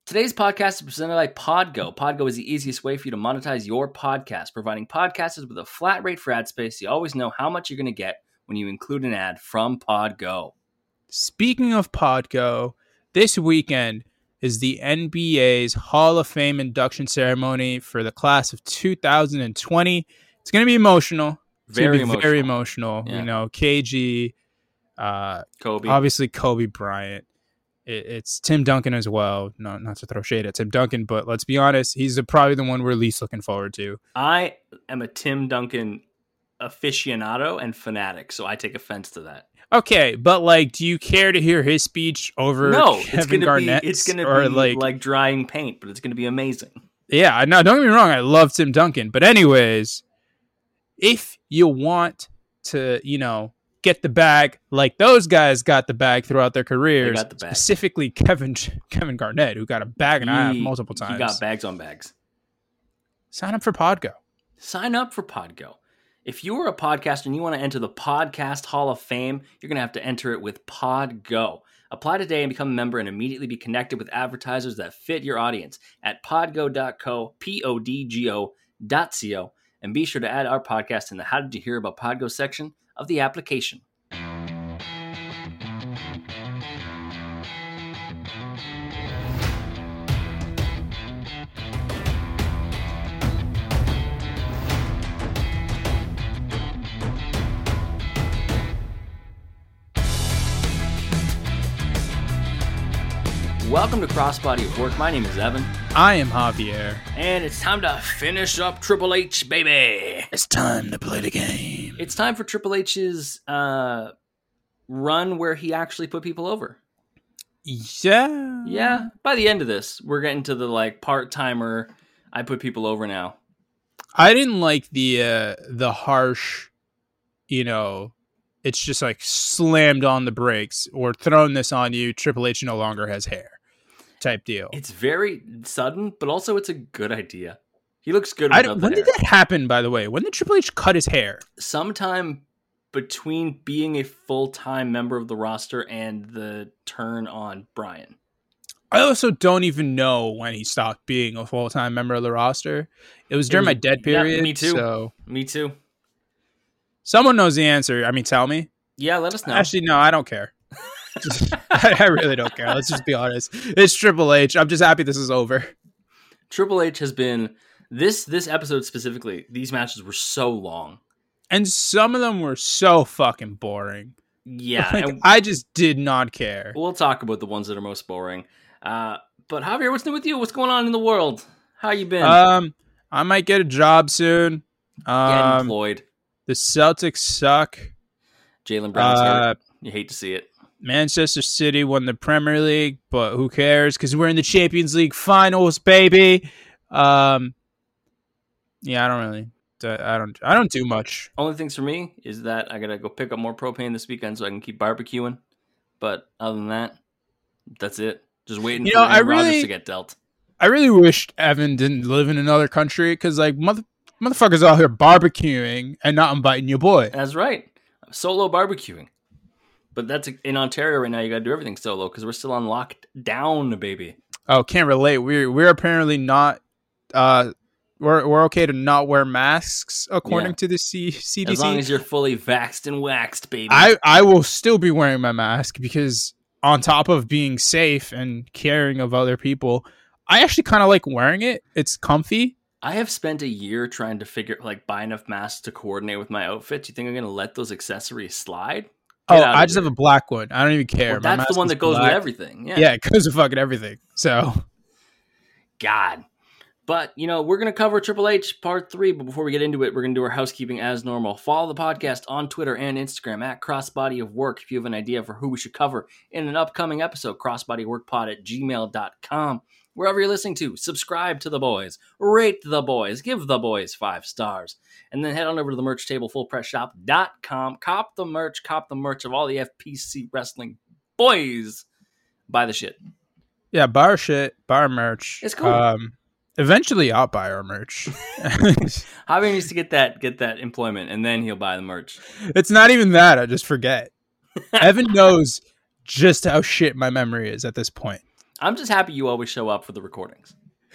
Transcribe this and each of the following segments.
Today's podcast is presented by Podgo. Podgo is the easiest way for you to monetize your podcast, providing podcasters with a flat rate for ad space. You always know how much you're going to get when you include an ad from Podgo. Speaking of Podgo, this weekend is the NBA's Hall of Fame induction ceremony for the class of 2020. It's going to be emotional. Very emotional. Yeah. You know, KG, Kobe. Obviously Kobe Bryant. It's Tim Duncan as well. Not to throw shade at Tim Duncan, but let's be honest, he's probably the one we're least looking forward to. I am a Tim Duncan aficionado and fanatic, so I take offense to that. Okay, but do you care to hear his speech over Kevin Garnett? It's going to be like drying paint, but it's going to be amazing. Yeah, no, don't get me wrong. I love Tim Duncan, but anyways, if you want to, get the bag like those guys got the bag throughout their careers, specifically Kevin Garnett, who got a bag and a half multiple times. He got bags on bags. Sign up for Podgo. If you are a podcaster and you want to enter the Podcast Hall of Fame, you're going to have to enter it with Podgo. Apply today and become a member and immediately be connected with advertisers that fit your audience at podgo.co, podgo.co, and be sure to add our podcast in the How Did You Hear About Podgo section of the application. Welcome to Crossbody of Work. My name is Evan. I am Javier. And it's time to finish up Triple H, baby. It's time to play the game. It's time for Triple H's run where he actually put people over. Yeah. Yeah. By the end of this, we're getting to the part-timer, I put people over now. I didn't like the harsh, it's just slammed on the brakes or thrown this on you. Triple H no longer has hair. Type deal. It's very sudden, but also it's a good idea. He looks good without the hair. When did that happen, by the way? When did Triple H cut his hair? Sometime between being a full-time member of the roster and the turn on Bryan. I also don't even know when he stopped being a full-time member of the roster. It was during my dead period. Yeah, me too. So. Me too. Someone knows the answer. I mean, tell me. Yeah, let us know. Actually, no, I don't care. I really don't care. Let's just be honest. It's Triple H. I'm just happy this is over. Triple H has been this episode specifically. These matches were so long, and some of them were so fucking boring. Yeah, I just did not care. We'll talk about the ones that are most boring. But Javier, what's new with you? What's going on in the world? How you been? I might get a job soon. Get employed. The Celtics suck. Jaylen Brown's hurt. You hate to see it. Manchester City won the Premier League, but who cares? Because we're in the Champions League finals, baby. Yeah, I don't do much. Only things for me is that I gotta go pick up more propane this weekend so I can keep barbecuing. But other than that, that's it. Just waiting for Rodgers to get dealt. I really wished Evan didn't live in another country because motherfuckers out here barbecuing and not inviting your boy. That's right. Solo barbecuing. But that's in Ontario right now. You got to do everything solo because we're still on lockdown, baby. Oh, can't relate. We're apparently not. We're okay to not wear masks according to the CDC. As long as you're fully vaxxed and waxed, baby. I will still be wearing my mask because on top of being safe and caring of other people, I actually kind of like wearing it. It's comfy. I have spent a year trying to buy enough masks to coordinate with my outfit. Do you think I'm going to let those accessories slide? I just have a black one. I don't even care. Well, that's the one that goes with everything. Yeah, it goes with fucking everything. So, God. But, we're going to cover Triple H Part 3. But before we get into it, we're going to do our housekeeping as normal. Follow the podcast on Twitter and Instagram at Crossbody of Work. If you have an idea for who we should cover in an upcoming episode, crossbodyworkpod@gmail.com. Wherever you're listening to, subscribe to the boys, rate the boys, give the boys 5 stars, and then head on over to the merch table, fullpressshop.com. Cop the merch of all the FPC wrestling boys. Buy the shit. Yeah, buy our shit, buy our merch. It's cool. Eventually, I'll buy our merch. Javier needs to get that employment, and then he'll buy the merch. It's not even that. I just forget. Evan knows just how shit my memory is at this point. I'm just happy you always show up for the recordings.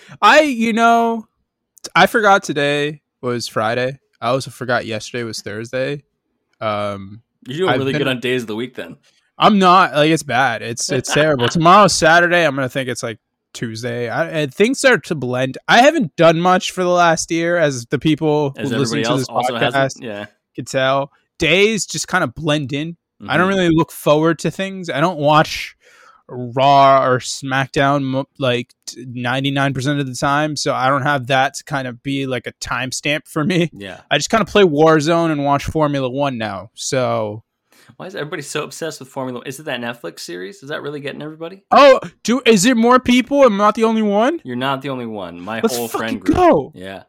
I forgot today was Friday. I also forgot yesterday was Thursday. You're doing really good on days of the week then. I'm not. Like, it's bad. It's terrible. Tomorrow's Saturday. I'm going to think it's like Tuesday. Things start to blend. I haven't done much for the last year, as the people who listen to this podcast could tell. Days just kind of blend in. Mm-hmm. I don't really look forward to things. I don't watch Raw or SmackDown like 99% of the time, so I don't have that to kind of be like a timestamp for me. Yeah, I just kind of play Warzone and watch Formula One now. So why is everybody so obsessed with Formula One? Is it that Netflix series? Is that really getting everybody? Oh, is it more people? I'm not the only one? You're not the only one. Let's whole friend group. Go.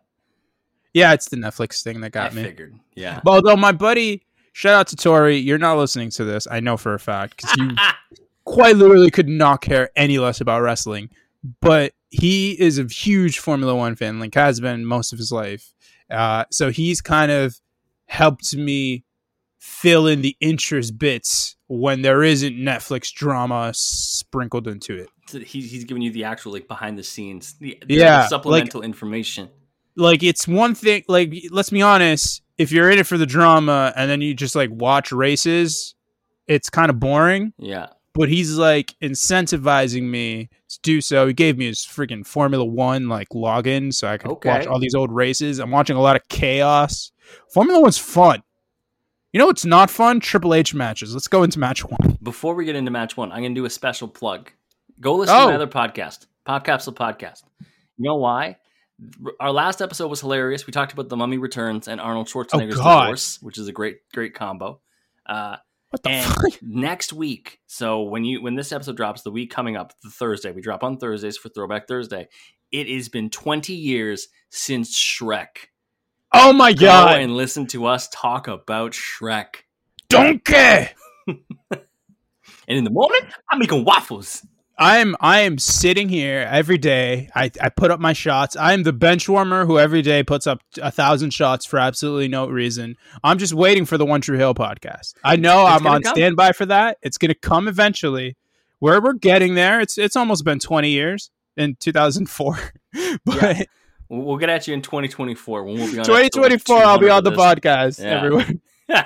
Yeah, it's the Netflix thing that got me. I figured. Yeah. But although my buddy, shout out to Tori, you're not listening to this. I know for a fact because you quite literally could not care any less about wrestling. But he is a huge Formula One fan, like has been most of his life. So he's kind of helped me fill in the interest bits when there isn't Netflix drama sprinkled into it. So he's giving you the actual like behind the scenes, the supplemental information. Like, it's one thing. Like, let's be honest. If you're in it for the drama and then you just like watch races, it's kind of boring. Yeah. But he's like incentivizing me to do so. He gave me his freaking Formula One like login so I could watch all these old races. I'm watching a lot of chaos. Formula One's fun. You know what's not fun? Triple H matches. Let's go into match one. Before we get into match one, I'm going to do a special plug. Go listen to my other podcast, Pop Capsule Podcast. You know why? Our last episode was hilarious. We talked about The Mummy Returns and Arnold Schwarzenegger's divorce, which is a great combo. What the fuck? Next week, so when this episode drops, the week coming up, the Thursday, we drop on Thursdays for Throwback Thursday. It has been 20 years since Shrek. Oh my god! Go and listen to us talk about Shrek. Donkey! And in the morning, I'm making waffles. I am sitting here every day. I put up my shots. I am the bench warmer who every day puts up 1,000 shots for absolutely no reason. I'm just waiting for the One True Hill podcast. I know I'm on standby for that. It's going to come eventually. We're getting there. It's almost been 20 years in 2004. But we'll get at you in 2024 when we'll be on 2024. I'll be on the podcast everywhere.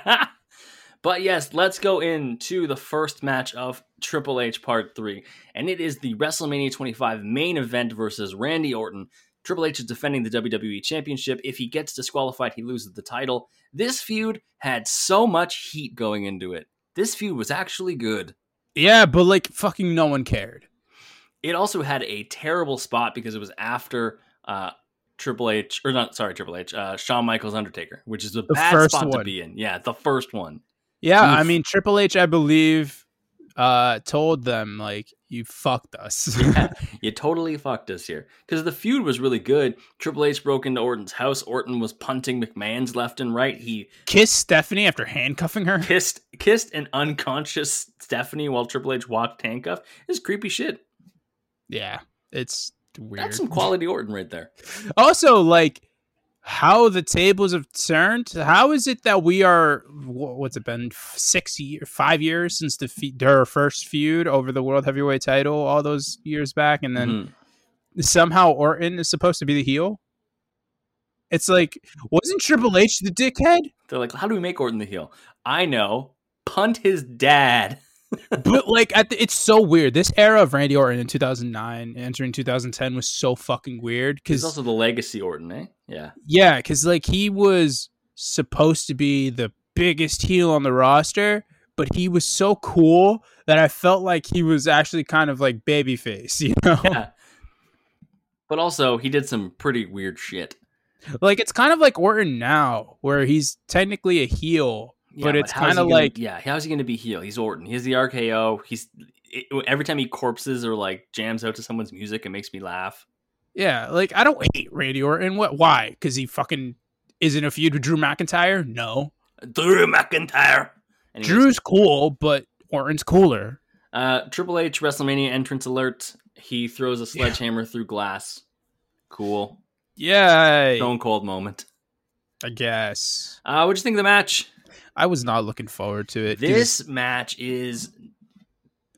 But yes, let's go into the first match of Triple H Part 3. And it is the WrestleMania 25 main event versus Randy Orton. Triple H is defending the WWE Championship. If he gets disqualified, he loses the title. This feud had so much heat going into it. This feud was actually good. Yeah, but like fucking no one cared. It also had a terrible spot because it was after Shawn Michaels Undertaker, which is a bad spot to be in. Yeah, the first one. Yeah, I mean, Triple H, I believe, told them, like, you fucked us. Yeah, you totally fucked us here. Because the feud was really good. Triple H broke into Orton's house. Orton was punting McMahon's left and right. He kissed Stephanie after handcuffing her. Kissed an unconscious Stephanie while Triple H watched handcuff. It's creepy shit. Yeah, it's weird. That's some quality Orton right there. Also, like, how the tables have turned. How is it that we are, what's it been, 5 years since their first feud over the World Heavyweight title all those years back, and then somehow Orton is supposed to be the heel? It's like, wasn't Triple H the dickhead? They're like, how do we make Orton the heel? I know. Punt his dad. But like, it's so weird. This era of Randy Orton in 2009, entering 2010, was so fucking weird. Because he's also the legacy Orton, eh? Yeah. Yeah, because like he was supposed to be the biggest heel on the roster, but he was so cool that I felt like he was actually kind of like babyface, you know? Yeah. But also, he did some pretty weird shit. Like, it's kind of like Orton now, where he's technically a heel. Yeah, but it's kind of like... Yeah, how's he going to be heel? He's Orton. He has the RKO. Every time he corpses or like jams out to someone's music, it makes me laugh. Yeah, like, I don't hate Randy Orton. Why? Because he fucking is in a feud with Drew McIntyre? No. Drew McIntyre! Anyways, Drew's cool, but Orton's cooler. Triple H WrestleMania entrance alert. He throws a sledgehammer through glass. Cool. Yay. Stone Cold moment. I guess. What'd you think of the match? I was not looking forward to it. This match is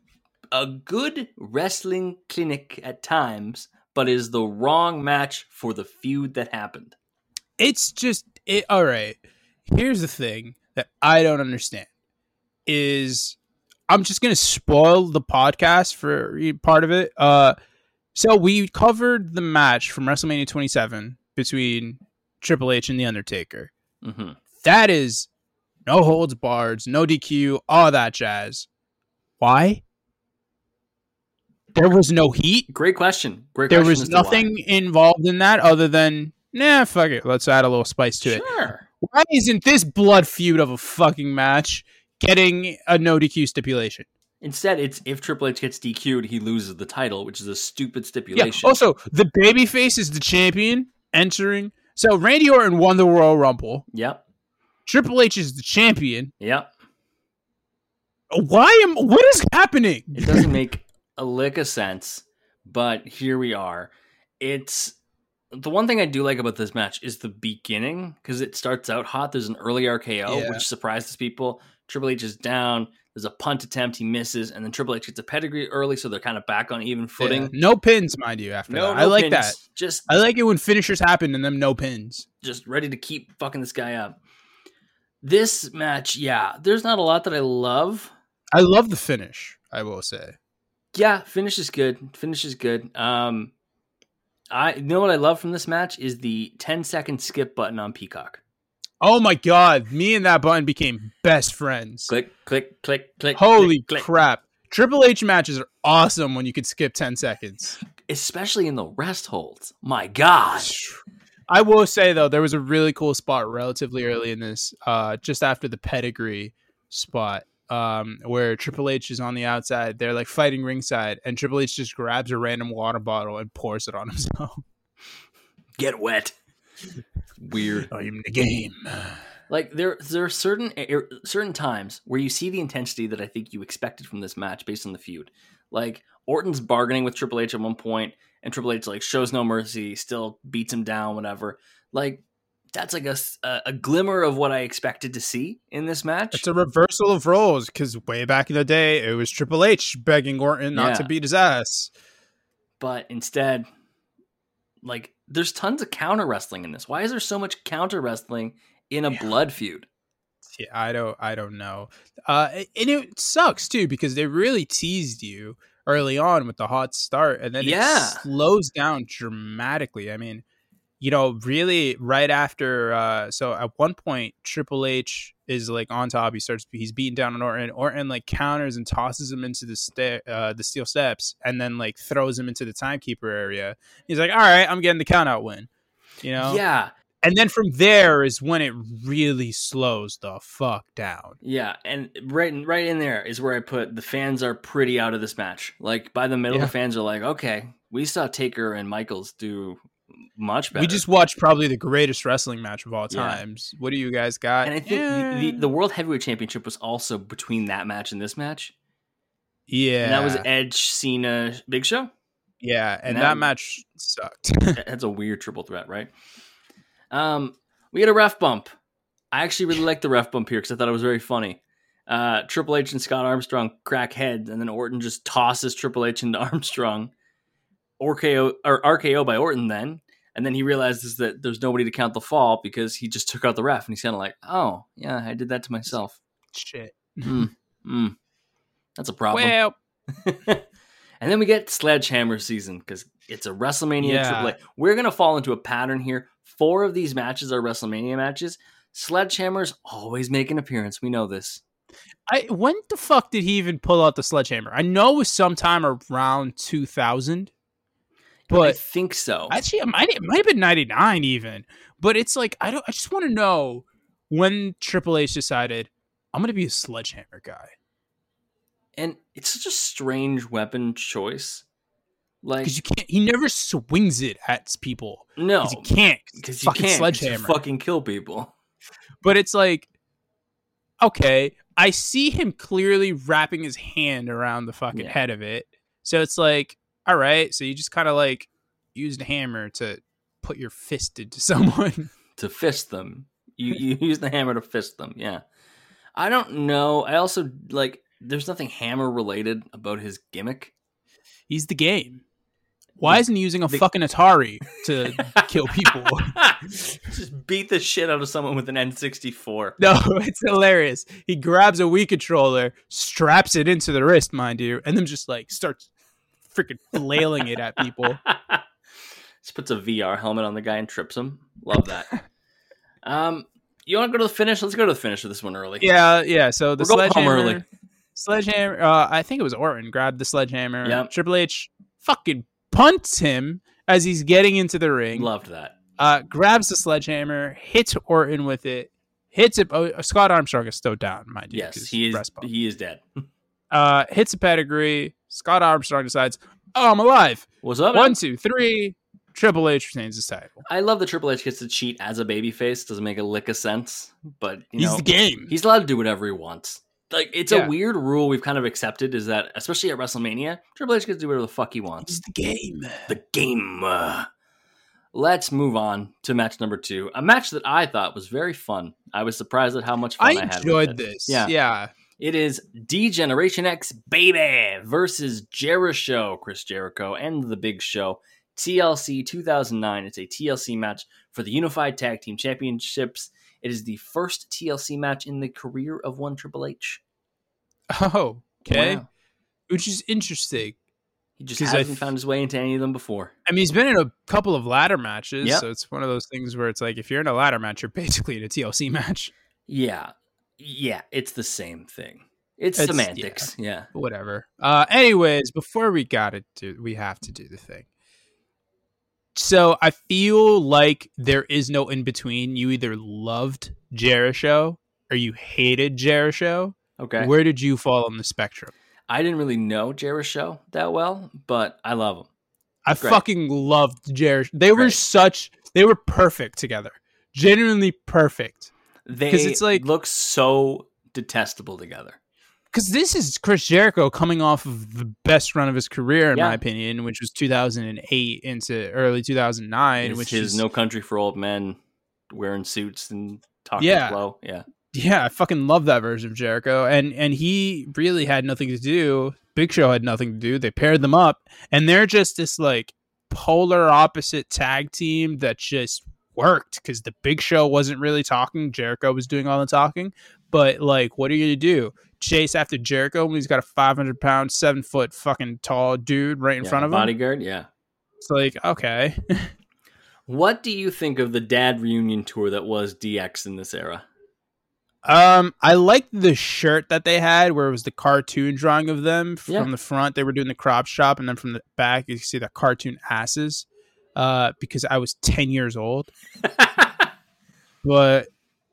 a good wrestling clinic at times, but is the wrong match for the feud that happened. It's just all right. Here's the thing that I don't understand is I'm just gonna spoil the podcast for part of it. So we covered the match from WrestleMania 27 between Triple H and The Undertaker. Mm-hmm. That is no holds barred, no DQ, all that jazz. Why? There was no heat. Great question. There was nothing involved in that other than, fuck it. Let's add a little spice to it. Sure. Why isn't this blood feud of a fucking match getting a no DQ stipulation? Instead, it's if Triple H gets DQ'd, he loses the title, which is a stupid stipulation. Yeah. Also, the babyface is the champion entering. So Randy Orton won the Royal Rumble. Yep. Triple H is the champion. Yep. What is happening? It doesn't make a lick of sense, but here we are. It's the one thing I do like about this match is the beginning, because it starts out hot. There's an early RKO, which surprises people. Triple H is down. There's a punt attempt. He misses, and then Triple H gets a pedigree early, so they're kind of back on even footing. Yeah. No pins, mind you, after that. I like pins. that. I like it when finishers happen and them no pins. Just ready to keep fucking this guy up. This match, there's not a lot that I love. I love the finish, I will say. Yeah, finish is good. I know what I love from this match is the 10-second skip button on Peacock. Oh my god, me and that button became best friends. Click, click, click, click. Holy click, crap. Triple H matches are awesome when you can skip 10 seconds. Especially in the rest holds. My god. I will say, though, there was a really cool spot relatively early in this, just after the pedigree spot, where Triple H is on the outside. They're like fighting ringside, and Triple H just grabs a random water bottle and pours it on himself. Get wet. Weird. I'm the game. Like there are certain times where you see the intensity that I think you expected from this match based on the feud. Like Orton's bargaining with Triple H at one point, and Triple H like shows no mercy, still beats him down, whatever. Like that's like a glimmer of what I expected to see in this match. It's a reversal of roles, because way back in the day, it was Triple H begging Orton not to beat his ass. But instead, like, there's tons of counter wrestling in this. Why is there so much counter wrestling in a blood feud? Yeah, I don't know. And it sucks too, because they really teased you early on with the hot start, and then it slows down dramatically. I mean, really right after, so at one point, Triple H is like on top. He's beating down on Orton. Orton like counters and tosses him into the steel steps, and then like throws him into the timekeeper area. He's like, all right, I'm getting the count out win. Yeah. And then from there is when it really slows the fuck down. Yeah, and right in there is where I put the fans are pretty out of this match. Like by the middle, the fans are like, okay, we saw Taker and Michaels do much better. We just watched probably the greatest wrestling match of all times. What do you guys got? And I think the World Heavyweight Championship was also between that match and this match. Yeah. And that was Edge, Cena, Big Show. Yeah, and that match sucked. That's a weird triple threat, right? We had a ref bump. I actually really liked the ref bump here because I thought it was very funny. Triple H and Scott Armstrong crack heads, and then Orton just tosses Triple H into Armstrong. RKO by Orton then. And then he realizes that there's nobody to count the fall because he just took out the ref. And he's kind of like, oh, yeah, I did that to myself. Shit. That's a problem. Well. And then we get Sledgehammer season because it's a WrestleMania Triple H. We're going to fall into a pattern here. 4 of these matches are WrestleMania matches. Sledgehammer's always make an appearance. We know this. When the fuck did he even pull out the sledgehammer? I know it was sometime around 2000. But I think so. Actually, it might have been 99 even. But it's like, I just want to know when Triple H decided, I'm going to be a sledgehammer guy. And it's such a strange weapon choice. Like, because he never swings it at people. No. Because he can't. Because you can't. Sledgehammer. Fucking kill people. But it's like, okay, I see him clearly wrapping his hand around the fucking head of it. So it's like, all right, so you just kind of like used a hammer to put your fist into someone. To fist them. You use the hammer to fist them, yeah. I don't know. I also, like, there's nothing Hammer related about his gimmick. He's the game. Why isn't he using a fucking Atari to kill people? Just beat the shit out of someone with an N64. No, it's hilarious. He grabs a Wii controller, straps it into the wrist, mind you, and then just like starts freaking flailing it at people. Just puts a VR helmet on the guy and trips him. Love that. You want to go to the finish? Let's go to the finish of this one early. Yeah. So the sledgehammer. Early. Sledgehammer. I think it was Orton grabbed the sledgehammer. Yep. Triple H fucking punts him as he's getting into the ring. Loved that. Grabs the sledgehammer, hits Orton with it, hits it. Scott Armstrong is still down, mind you. Yes, he is dead. Hits a pedigree. Scott Armstrong decides, I'm alive. What's up? 1, 2, 3. Triple H retains his title. I love that Triple H gets to cheat as a babyface. Doesn't make a lick of sense, but he's the game. He's allowed to do whatever he wants. Like, it's a weird rule we've kind of accepted, is that, especially at WrestleMania, Triple H gets to do whatever the fuck he wants. It's the game. The game. Let's move on to match number 2. A match that I thought was very fun. I was surprised at how much fun I had with it. I enjoyed this. Yeah. It is D-Generation X, baby, versus Jericho, Chris Jericho, and The Big Show. TLC 2009. It's a TLC match for the Unified Tag Team Championships. It is the first TLC match in the career of one Triple H. Oh, okay. Wow. Which is interesting. He just hasn't found his way into any of them before. I mean, he's been in a couple of ladder matches, so it's one of those things where it's like, if you're in a ladder match, you're basically in a TLC match. Yeah, it's the same thing. It's semantics. Yeah. Whatever. Anyways, before we have to do the thing. So I feel like there is no in between. You either loved Jericho or you hated Jericho. Okay. Where did you fall on the spectrum? I didn't really know Jericho that well, but I love him. I fucking loved Jericho. They were perfect together. Genuinely perfect. They look so detestable together. Because this is Chris Jericho coming off of the best run of his career, in my opinion, which was 2008 into early 2009. Which is No Country for Old Men, wearing suits and talking slow. Yeah, I fucking love that version of Jericho. And he really had nothing to do. Big Show had nothing to do. They paired them up. And they're just this like polar opposite tag team that just worked. Because the Big Show wasn't really talking. Jericho was doing all the talking. But like, what are you going to do? Chase after Jericho when he's got a 500-pound, 7-foot fucking tall dude right in front of him? Bodyguard, yeah. It's like, okay. What do you think of the dad reunion tour that was DX in this era? I liked the shirt that they had where it was the cartoon drawing of them from the front. They were doing the crop shop, and then from the back you can see the cartoon asses. Because I was 10 years old. But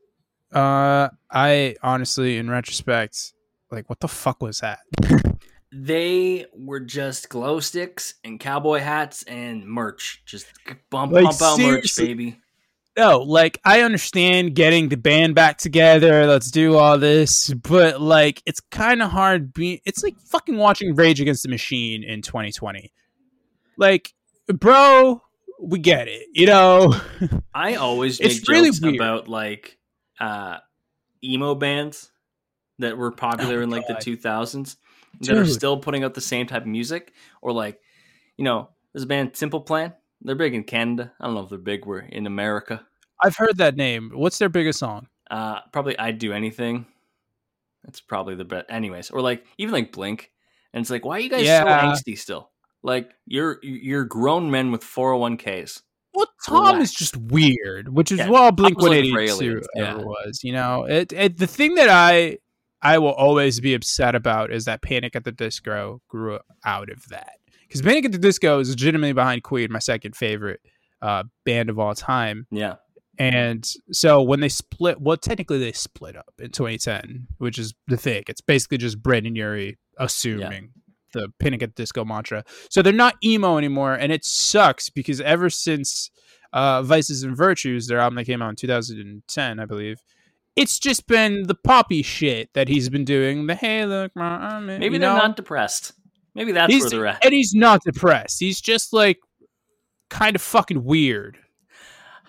I honestly, in retrospect, like, what the fuck was that? They were just glow sticks and cowboy hats and merch. Just pump out merch, baby. No, like, I understand getting the band back together. Let's do all this. But, like, it's kind of hard it's like fucking watching Rage Against the Machine in 2020. Like, bro, we get it, you know? I always make jokes about, like, emo bands that were popular in like the 2000s that are still putting out the same type of music, or like, you know, there's a band Simple Plan. They're big in Canada. I don't know if they're big in America. I've heard that name. What's their biggest song? Probably I'd Do Anything. That's probably the best. Anyways, or like even like Blink, and it's like, why are you guys so angsty still? Like you're grown men with 401ks. Well, Tom is just weird, which is what Blink-182 ever was. You know, the thing that I will always be upset about is that Panic at the Disco grew out of that. Because Panic at the Disco is legitimately behind Queen, my second favorite band of all time. Yeah. And so when they split, technically they split up in 2010, which is the thing. It's basically just Brandon Urie assuming the Panic at the Disco mantra. So they're not emo anymore, and it sucks because ever since Vices and Virtues, their album that came out in 2010, I believe, it's just been the poppy shit that he's been doing. The hey, look, maybe they're not depressed. Maybe that's where they're at. And he's not depressed. He's just like kind of fucking weird.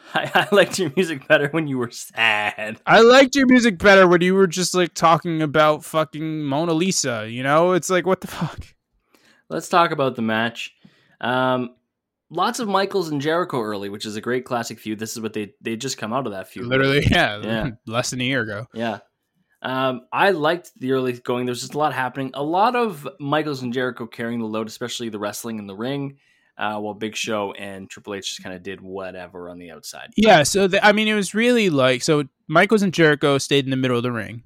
I liked your music better when you were sad. I liked your music better when you were just like talking about fucking Mona Lisa. You know, it's like, what the fuck? Let's talk about the match. Lots of Michaels and Jericho early, which is a great classic feud. This is what they just come out of that feud. Literally, yeah. Less than a year ago. Yeah. I liked the early going. There's just a lot happening. A lot of Michaels and Jericho carrying the load, especially the wrestling in the ring, while Big Show and Triple H just kind of did whatever on the outside. Yeah, so it was really like, so Michaels and Jericho stayed in the middle of the ring.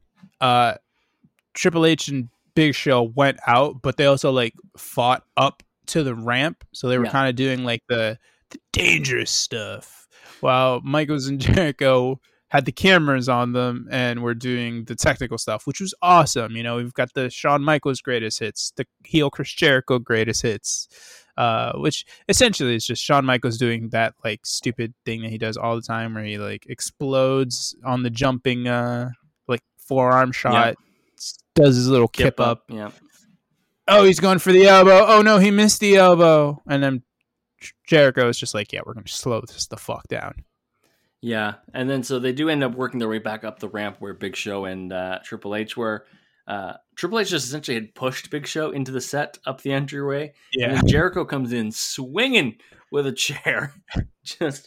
Triple H and Big Show went out, but they also like fought up to the ramp, so they were kind of doing like the dangerous stuff, while Michaels and Jericho had the cameras on them and were doing the technical stuff, which was awesome. You know, we've got the Shawn Michaels greatest hits, the heel Chris Jericho greatest hits, which essentially is just Shawn Michaels doing that like stupid thing that he does all the time where he like explodes on the jumping like forearm shot, does his little kip up. Yeah. Oh, he's going for the elbow. Oh no, he missed the elbow. And then Jericho is just like, yeah, we're going to slow this the fuck down. Yeah, and then so they do end up working their way back up the ramp where Big Show and Triple H were. Triple H just essentially had pushed Big Show into the set up the entryway. Yeah. And then Jericho comes in swinging with a chair. Just,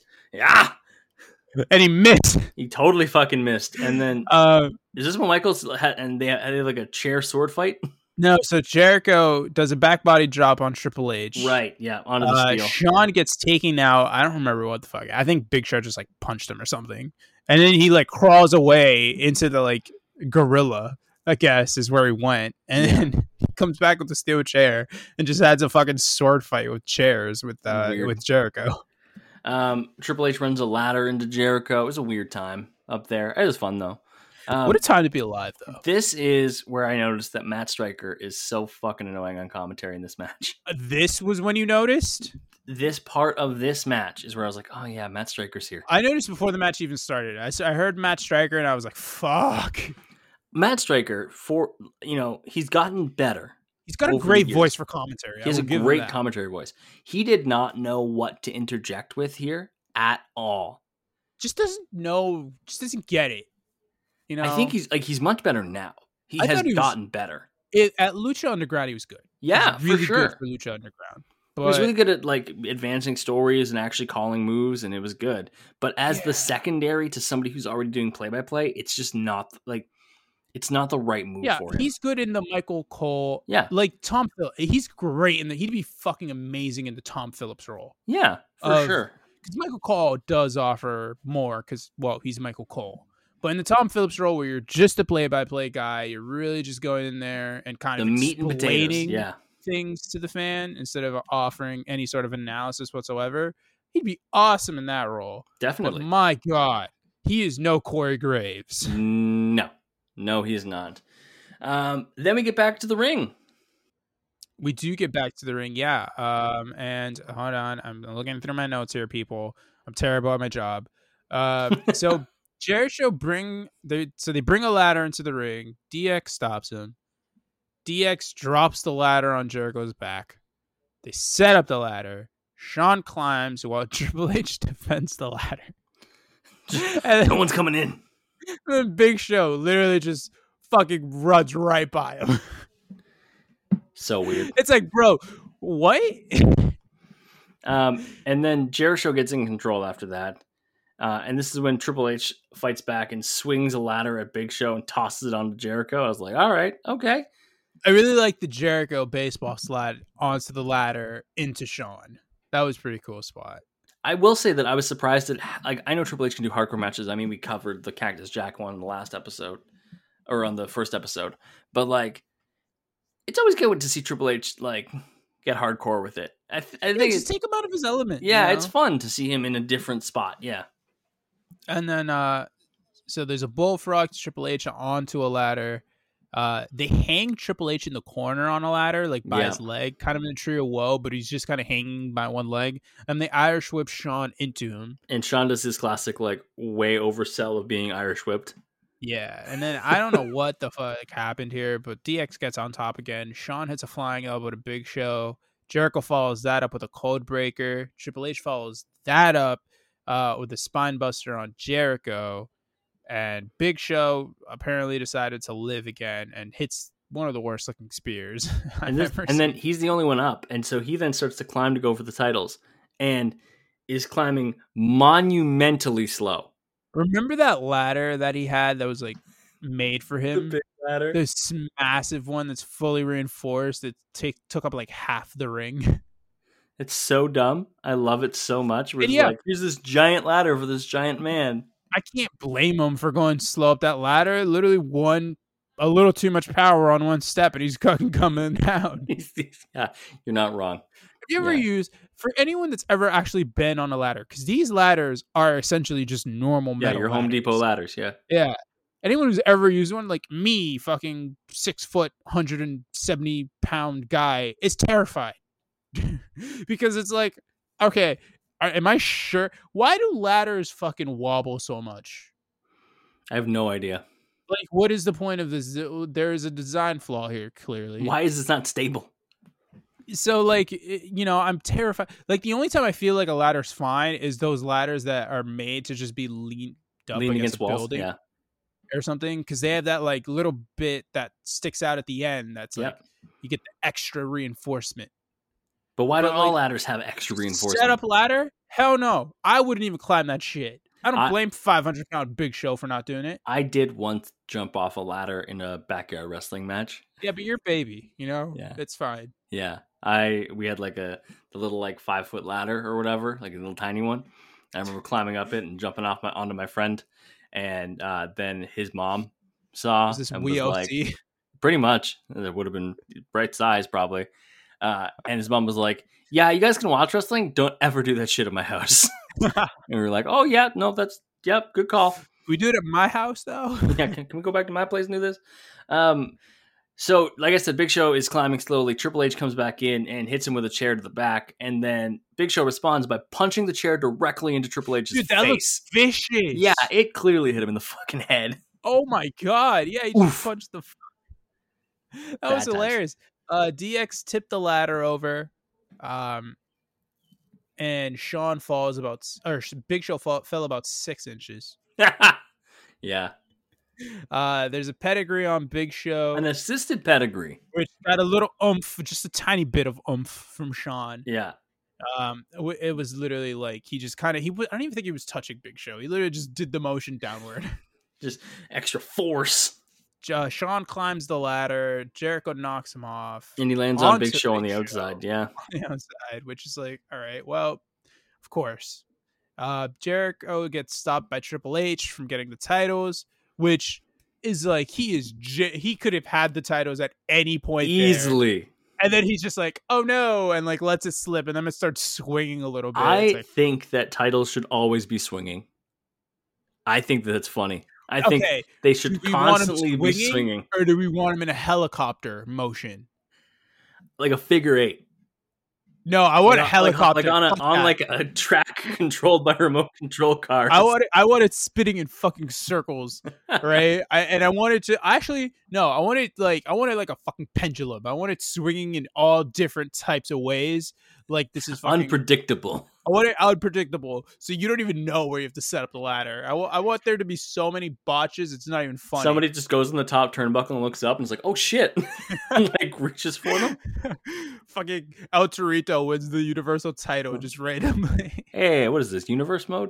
And he missed. He totally fucking missed. And then, is this when Michaels had, and they had like a chair sword fight? No, so Jericho does a back body drop on Triple H. Right, yeah, onto the steel. Shawn gets taken out. I don't remember what the fuck. I think Big Show just like punched him or something. And then he like crawls away into the like gorilla, I guess, is where he went. And then he comes back with the steel chair and just has a fucking sword fight with chairs with Jericho. Triple H runs a ladder into Jericho. It was a weird time up there. It was fun though. What a time to be alive, though. This is where I noticed that Matt Striker is so fucking annoying on commentary in this match. This was when you noticed? This part of this match is where I was like, oh yeah, Matt Striker's here. I noticed before the match even started. I heard Matt Striker and I was like, fuck. Matt Striker, he's gotten better. He's got a great voice for commentary. He has a great commentary voice. He did not know what to interject with here at all. Just doesn't get it. You know, I think he's much better now. He has gotten better. At Lucha Underground, he was good. Yeah, really for sure. Good for Lucha Underground. But he was really good at like advancing stories and actually calling moves, and it was good. But as the secondary to somebody who's already doing play-by-play, it's just not like it's not the right move for him. He's good in the Michael Cole. Yeah, like Tom Phillips. He's great in he'd be fucking amazing in the Tom Phillips role. Yeah, for sure. Because Michael Cole does offer more. Because he's Michael Cole. But in the Tom Phillips role, where you're just a play-by-play guy, you're really just going in there and kind of meat and potatoes, things to the fan instead of offering any sort of analysis whatsoever. He'd be awesome in that role. Definitely. But my God, he is no Corey Graves. No, he is not. Then we get back to the ring. We do get back to the ring, yeah. And hold on, I'm looking through my notes here, people. I'm terrible at my job. So. Jericho they bring a ladder into the ring. DX stops him. DX drops the ladder on Jericho's back. They set up the ladder. Shawn climbs while Triple H defends the ladder. And no one's coming in. The Big Show literally just fucking runs right by him. So weird. It's like, bro, what? And then Jericho gets in control after that. And this is when Triple H fights back and swings a ladder at Big Show and tosses it onto Jericho. I was like, all right, okay. I really like the Jericho baseball slide onto the ladder into Shawn. That was a pretty cool spot. I will say that I was surprised at, like, I know Triple H can do hardcore matches. I mean, we covered the Cactus Jack one in the last episode, or on the first episode. But, like, it's always good to see Triple H, like, get hardcore with it. I think just take him out of his element. Yeah, it's fun to see him in a different spot. Yeah. And then, so there's a bullfrog to Triple H onto a ladder. They hang Triple H in the corner on a ladder, like by his leg, kind of in a tree of woe, but he's just kind of hanging by one leg. And they Irish whip Shawn into him. And Shawn does his classic, like, way oversell of being Irish whipped. Yeah, and then I don't know what the fuck happened here, but DX gets on top again. Shawn hits a flying elbow to Big Show. Jericho follows that up with a code breaker. Triple H follows that up. with a spine buster on Jericho. And Big Show apparently decided to live again and hits one of the worst looking spears and then he's the only one up. And so he then starts to climb to go for the titles and is climbing monumentally slow. Remember that ladder that he had that was like made for him? The big ladder. This massive one that's fully reinforced that took up like half the ring. It's so dumb. I love it so much. We're like, here's this giant ladder for this giant man. I can't blame him for going slow up that ladder. Literally a little too much power on one step, and he's coming down. Yeah, you're not wrong. Have you ever used, for anyone that's ever actually been on a ladder, because these ladders are essentially just normal metal your Home Depot ladders, yeah. Yeah. Anyone who's ever used one, like me, fucking 6 foot, 170 pound guy, is terrified. Because it's like, okay, am I sure? Why do ladders fucking wobble so much? I have no idea. Like, what is the point of this? There is a design flaw here, clearly. Why is this not stable? So, like, I'm terrified. Like, the only time I feel like a ladder's fine is those ladders that are made to just be leaned up against walls, building, yeah, or something, because they have that like little bit that sticks out at the end. That's like you get the extra reinforcement. But why don't all ladders have extra reinforcement? Set up ladder? Hell no. I wouldn't even climb that shit. I don't blame 500-pound Big Show for not doing it. I did once jump off a ladder in a backyard wrestling match. Yeah, but you're baby, Yeah. It's fine. Yeah. We had like the little like 5-foot ladder or whatever, like a little tiny one. I remember climbing up it and jumping off onto my friend. And then his mom saw. Was this WOC? Like, pretty much. It would have been right size probably. And his mom was like, yeah, you guys can watch wrestling. Don't ever do that shit at my house. And we were like, oh, yeah, no, good call. We do it at my house, though? Yeah, can we go back to my place and do this? So, like I said, Big Show is climbing slowly. Triple H comes back in and hits him with a chair to the back. And then Big Show responds by punching the chair directly into Triple H's face. That looks vicious. Yeah, it clearly hit him in the fucking head. Oh, my God. Yeah, he just punched the... That was hilarious. DX tipped the ladder over, and Shawn falls Big Show fell about 6 inches. Yeah. There's a pedigree on Big Show, an assisted pedigree, which got a little oomph, just a tiny bit of oomph from Shawn. Yeah. It was literally like he just kind of I don't even think he was touching Big Show. He literally just did the motion downward, just extra force. Shawn climbs the ladder. Jericho knocks him off. And he lands on Big Show on the outside, yeah. On the outside, which is like, all right, well, of course. Jericho gets stopped by Triple H from getting the titles, which is like, he could have had the titles at any point easily. There. And then he's just like, oh no, and like lets it slip, and then it starts swinging a little bit. I think that titles should always be swinging. I think that's funny. I think they should constantly be swinging. Or do we want him in a helicopter motion? Like a figure 8. No, I want a helicopter. Like a track controlled by remote control cars. I want it spinning in fucking circles, right? I wanted to I wanted like a fucking pendulum. I want it swinging in all different types of ways. Like this is fucking unpredictable. I want it unpredictable, so you don't even know where you have to set up the ladder. I want there to be so many botches, it's not even funny. Somebody just goes in the top turnbuckle and looks up and is like, oh shit, and like reaches for them. Fucking El Torito wins the Universal title just randomly. Hey, what is this, Universe mode?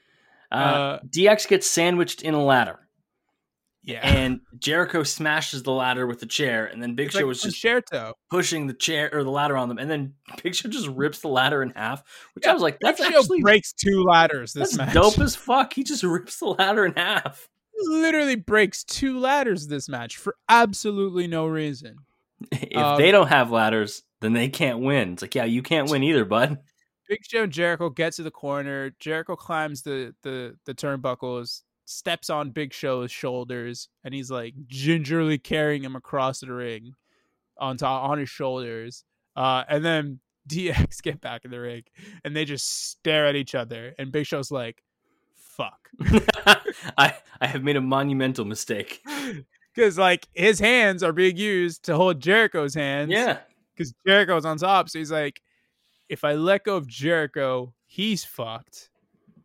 DX gets sandwiched in a ladder. Yeah. And Jericho smashes the ladder with the chair, and then Big Show was just pushing the chair or the ladder on them, and then Big Show just rips the ladder in half, which I was like, that's Big actually Show breaks 2 ladders this that's match. Dope as fuck. He just rips the ladder in half. Literally breaks 2 ladders this match for absolutely no reason. If they don't have ladders, then they can't win. It's like, yeah, you can't win either, bud. Big Show and Jericho get to the corner. Jericho climbs the turnbuckles, steps on Big Show's shoulders, and he's like gingerly carrying him across the ring on his shoulders. And then DX get back in the ring, and they just stare at each other. And Big Show's like, "Fuck, I have made a monumental mistake." Because like his hands are being used to hold Jericho's hands. Yeah, because Jericho's on top, so he's like, "If I let go of Jericho, he's fucked."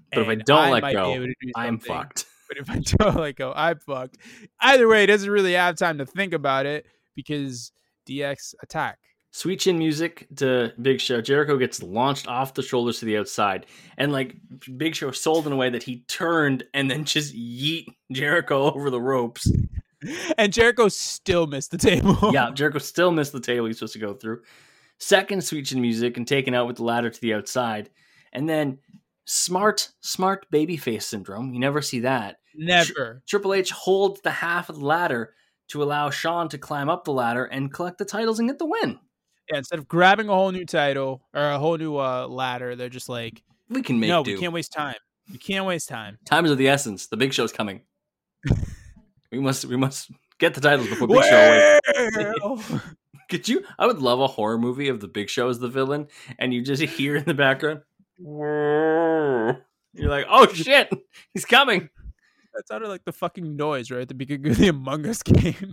But if I don't let go, I'm fucked. But if I don't let go, I'm fucked. Either way, it doesn't really have time to think about it because DX attack. Sweet chin music to Big Show. Jericho gets launched off the shoulders to the outside. And like Big Show sold in a way that he turned and then just yeet Jericho over the ropes. And Jericho still missed the table. Yeah, Jericho still missed the table he's supposed to go through. Second sweet chin music and taken out with the ladder to the outside. And then smart babyface syndrome. You never see that. Never. Triple H holds the half of the ladder to allow Shawn to climb up the ladder and collect the titles and get the win. Yeah, instead of grabbing a whole new title or a whole new ladder, they're just like, we can make do. We can't waste time. We can't waste time. Time is of the essence. The Big Show's coming. we must get the titles before Big Show. Could you? I would love a horror movie of the Big Show as the villain, and you just hear in the background. You're like, oh shit, he's coming. That sounded like the fucking noise right at the beginning of the Among Us game.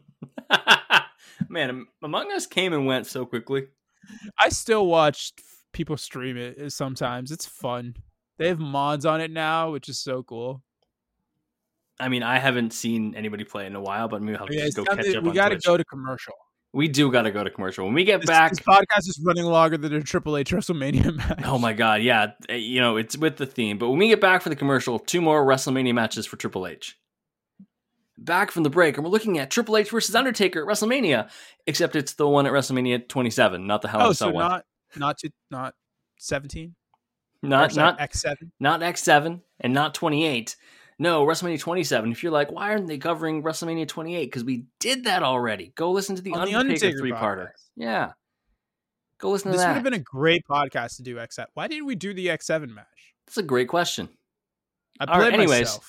Man, Among Us came and went so quickly. I still watch people stream it sometimes. It's fun. They have mods on it now, which is so cool. I mean, I haven't seen anybody play it in a while, but maybe I'll just go catch up. We got to go to commercial. We do got to go to commercial. When we get back... This podcast is running longer than a Triple H WrestleMania match. Oh my God, yeah. You know, it's with the theme. But when we get back for the commercial, 2 more WrestleMania matches for Triple H. Back from the break, and we're looking at Triple H versus Undertaker at WrestleMania, except it's the one at WrestleMania 27, not the Hell in a Cell one. Not 17? Not X7? Not X7 and not 28. No, WrestleMania 27. If you're like, why aren't they covering WrestleMania 28? Because we did that already. Go listen to the Undertaker 3-parter. Yeah. Go listen to that. This would have been a great podcast to do X7. Why didn't we do the X7 match? That's a great question. Anyways,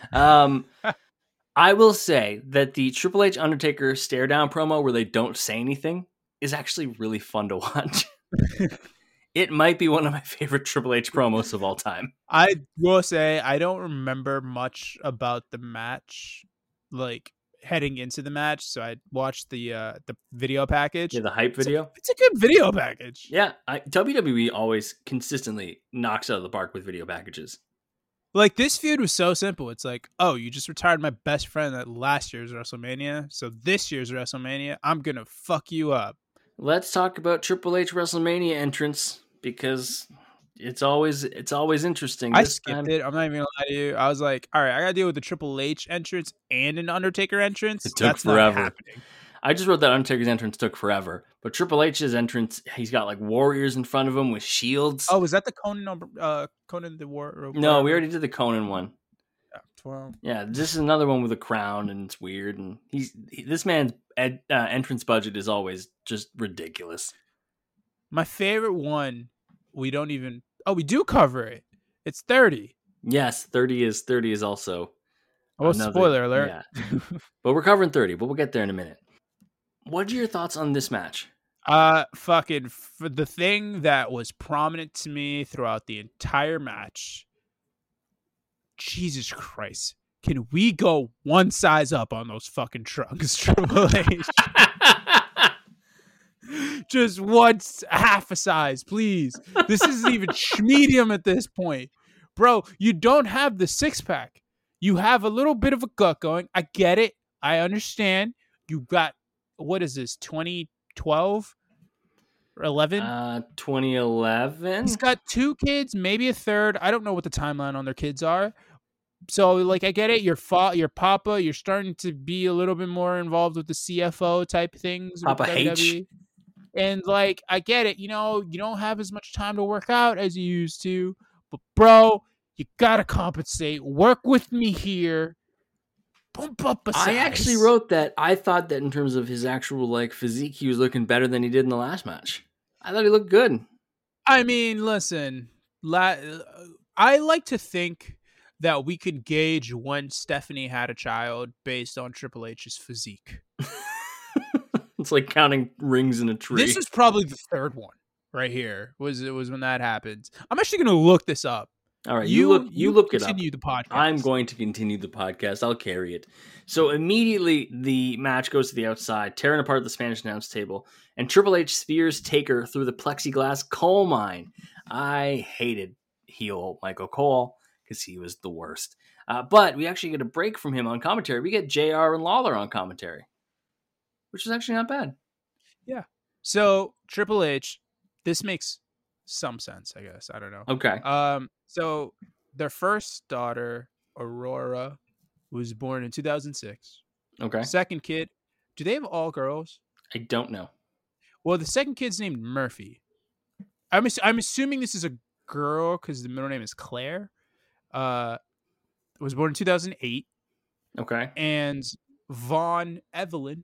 I will say that the Triple H Undertaker stare down promo where they don't say anything is actually really fun to watch. It might be one of my favorite Triple H promos of all time. I will say I don't remember much about the match, like heading into the match. So I watched the video package. Yeah, the hype video. It's a good video package. Yeah, WWE always consistently knocks out of the park with video packages. Like, this feud was so simple. It's like, oh, you just retired my best friend at last year's WrestleMania. So this year's WrestleMania, I'm going to fuck you up. Let's talk about Triple H WrestleMania entrance because it's always interesting. I skipped it. I'm not even going to lie to you. I was like, all right, I got to deal with the Triple H entrance and an Undertaker entrance. It took forever. I just wrote that Undertaker's entrance took forever. But Triple H's entrance, he's got like warriors in front of him with shields. Oh, was that the Conan the War? No, we already did the Conan one. Yeah, 12. Yeah, this is another one with a crown and it's weird. And this man's entrance budget is always just ridiculous. My favorite one, we do cover it. It's 30. Yes, 30 is also. Oh, spoiler alert. Yeah. But we're covering 30, but we'll get there in a minute. What are your thoughts on this match? For the thing that was prominent to me throughout the entire match. Jesus Christ. Can we go one size up on those fucking trunks, Triple H? Just half a size, please. This isn't even medium at this point. Bro, you don't have the 6-pack. You have a little bit of a gut going. I get it. I understand. You got, what is this, 2012 or 11? 2011. He's got 2 kids, maybe a third. I don't know what the timeline on their kids are. So, like, I get it. Your papa, you're starting to be a little bit more involved with the CFO type things. Papa H. And, like, I get it. You know, you don't have as much time to work out as you used to. But, bro, you got to compensate. Work with me here. Bump up a size. I actually wrote that. I thought that in terms of his actual, like, physique, he was looking better than he did in the last match. I thought he looked good. I mean, listen. I like to think that we could gauge when Stephanie had a child based on Triple H's physique. It's like counting rings in a tree. This is probably the 3rd one right here. Was when that happened. I'm actually going to look this up. All right, you look it up. Continue the podcast. I'm going to continue the podcast. I'll carry it. So immediately the match goes to the outside, tearing apart the Spanish announce table, and Triple H spears Taker through the plexiglass coal mine. I hated heel Michael Cole because he was the worst. But we actually get a break from him on commentary. We get JR and Lawler on commentary, which is actually not bad. Yeah. So Triple H, this makes some sense, I guess. I don't know. Okay. So their first daughter, Aurora, was born in 2006. Okay. Second kid, do they have all girls? I don't know. Well, the second kid's named Murphy. I'm assuming this is a girl because the middle name is Claire. Was born in 2008. Okay. And Vaughn Evelyn,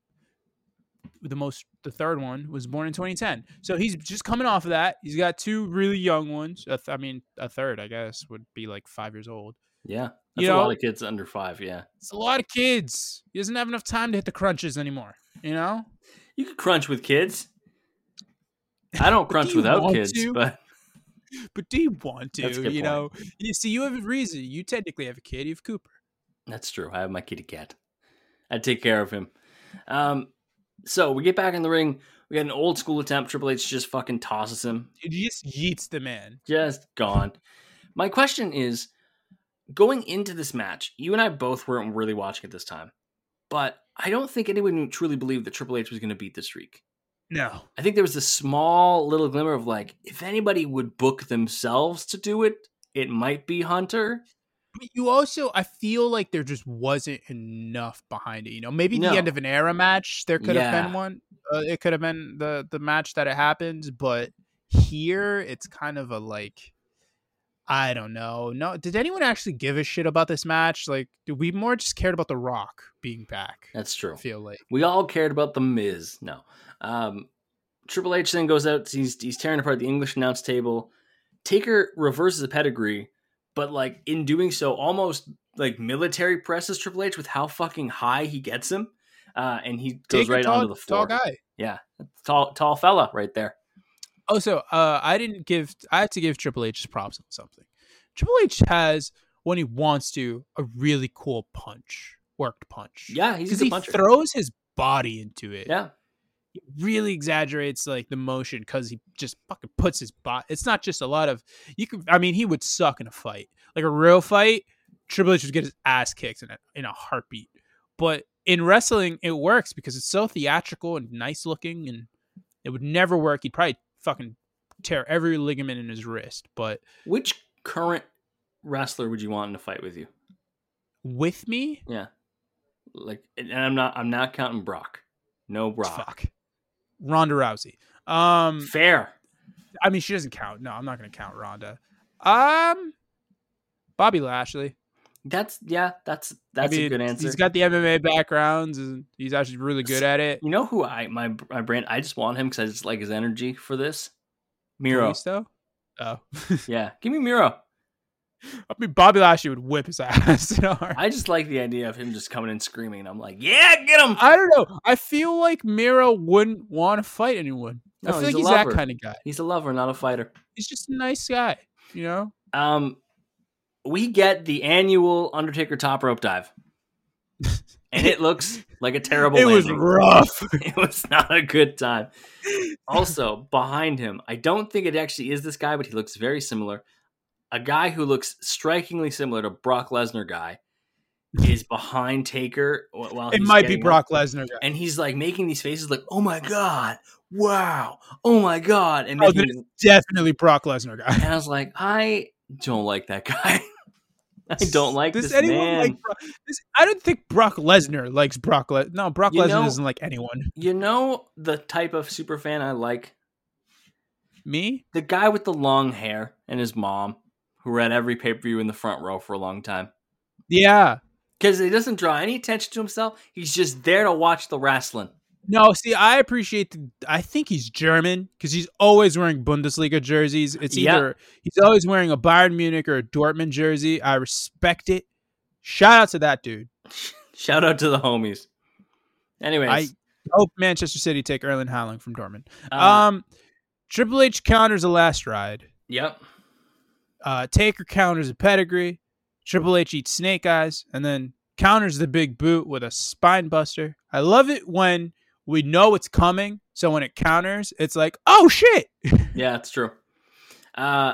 the third one, was born in 2010. So he's just coming off of that. He's got two really young ones. A third, I guess, would be like 5 years old. Yeah. That's a lot of kids under 5, yeah. It's a lot of kids. He doesn't have enough time to hit the crunches anymore, you know? You could crunch with kids. I don't crunch without kids, but do you want to? You know, you see, you have a reason. You technically have a kid. You have Cooper. That's true. I have my kitty cat. I take care of him. So we get back in the ring. We got an old school attempt. Triple H just fucking tosses him. He just yeets the man. Just gone. My question is, going into this match, you and I both weren't really watching at this time, but I don't think anyone truly believed that Triple H was going to beat the streak. No. I think there was a small little glimmer of like, if anybody would book themselves to do it, it might be Hunter. But you also, I feel like there just wasn't enough behind it. You know, maybe the end of an era match, there could have been one. It could have been the match that it happens, but here it's kind of a like, I don't know. No, did anyone actually give a shit about this match? Like, we more just cared about The Rock being back? That's true. I feel like we all cared about The Miz. No. Triple H then goes out. He's tearing apart the English announce table. Taker reverses a pedigree, but like in doing so, almost like military presses Triple H with how fucking high he gets him, and he goes right onto the floor. Tall guy. Yeah, tall fella right there. Also, I had to give Triple H props on something. Triple H has, when he wants to, a really cool worked punch. Yeah, he's a good puncher. He throws his body into it. Yeah. He really exaggerates like the motion because he just fucking puts his body. It's not just a lot of, he would suck in a fight. Like a real fight, Triple H would get his ass kicked in a heartbeat. But in wrestling, it works because it's so theatrical and nice looking, and it would never work. He'd probably fucking tear every ligament in his wrist. But which current wrestler would you want in a fight with you? With me? Yeah. Like, and I'm not counting Brock. No Brock. Fuck. Ronda Rousey. Fair. I mean, she doesn't count. No, I'm not going to count Ronda. Bobby Lashley. That's a good answer. He's got the MMA backgrounds, and he's actually really good at it. You know who my brand? I just want him because I just like his energy for this. Miro. Oh, yeah. Give me Miro. I mean, Bobby Lashley would whip his ass. I just like the idea of him just coming in screaming. And I'm like, yeah, get him. I don't know. I feel like Miro wouldn't want to fight anyone. No, I feel like he's that kind of guy. He's a lover, not a fighter. He's just a nice guy, you know? We get the annual Undertaker top rope dive. And it looks like a terrible landing. Was rough. It was not a good time. Also, behind him, I don't think it actually is this guy, but he looks very similar. A guy who looks strikingly similar to Brock Lesnar guy is behind Taker while it might be Brock Lesnar guy. And he's like making these faces like, oh my God, wow, oh my God. And definitely Brock Lesnar guy. And I was like, I don't like that guy. I don't like this man. I don't think Brock Lesnar likes Brock Lesnar. No, Brock Lesnar doesn't like anyone. You know the type of super fan I like? Me? The guy with the long hair and his mom who were at every pay-per-view in the front row for a long time. Yeah. Because he doesn't draw any attention to himself. He's just there to watch the wrestling. No, see, I think he's German because he's always wearing Bundesliga jerseys. It's either he's always wearing a Bayern Munich or a Dortmund jersey. I respect it. Shout out to that dude. Shout out to the homies. Anyways. I hope Manchester City take Erling Haaland from Dortmund. Triple H counters a last ride. Yep. Taker counters a pedigree. Triple H eats snake eyes and then counters the big boot with a spine buster. I love it when we know it's coming. So when it counters, it's like, oh shit. Yeah, it's true.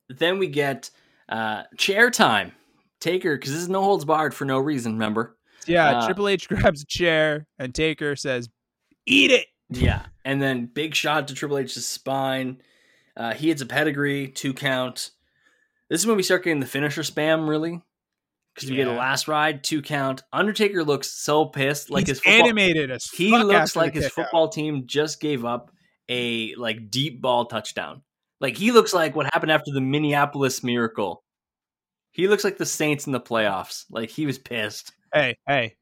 Then we get chair time. Taker, because this is no holds barred for no reason, remember? Yeah, Triple H grabs a chair and Taker says, "Eat it." Yeah, and then big shot to Triple H's spine. He hits a pedigree, 2 count. This is when we start getting the finisher spam, really. Because we get a last ride, 2 count. Undertaker looks so pissed. Like he's animated as fuck. He looks like his football team just gave up a deep ball touchdown. Like he looks like what happened after the Minneapolis Miracle. He looks like the Saints in the playoffs. Like he was pissed. Hey.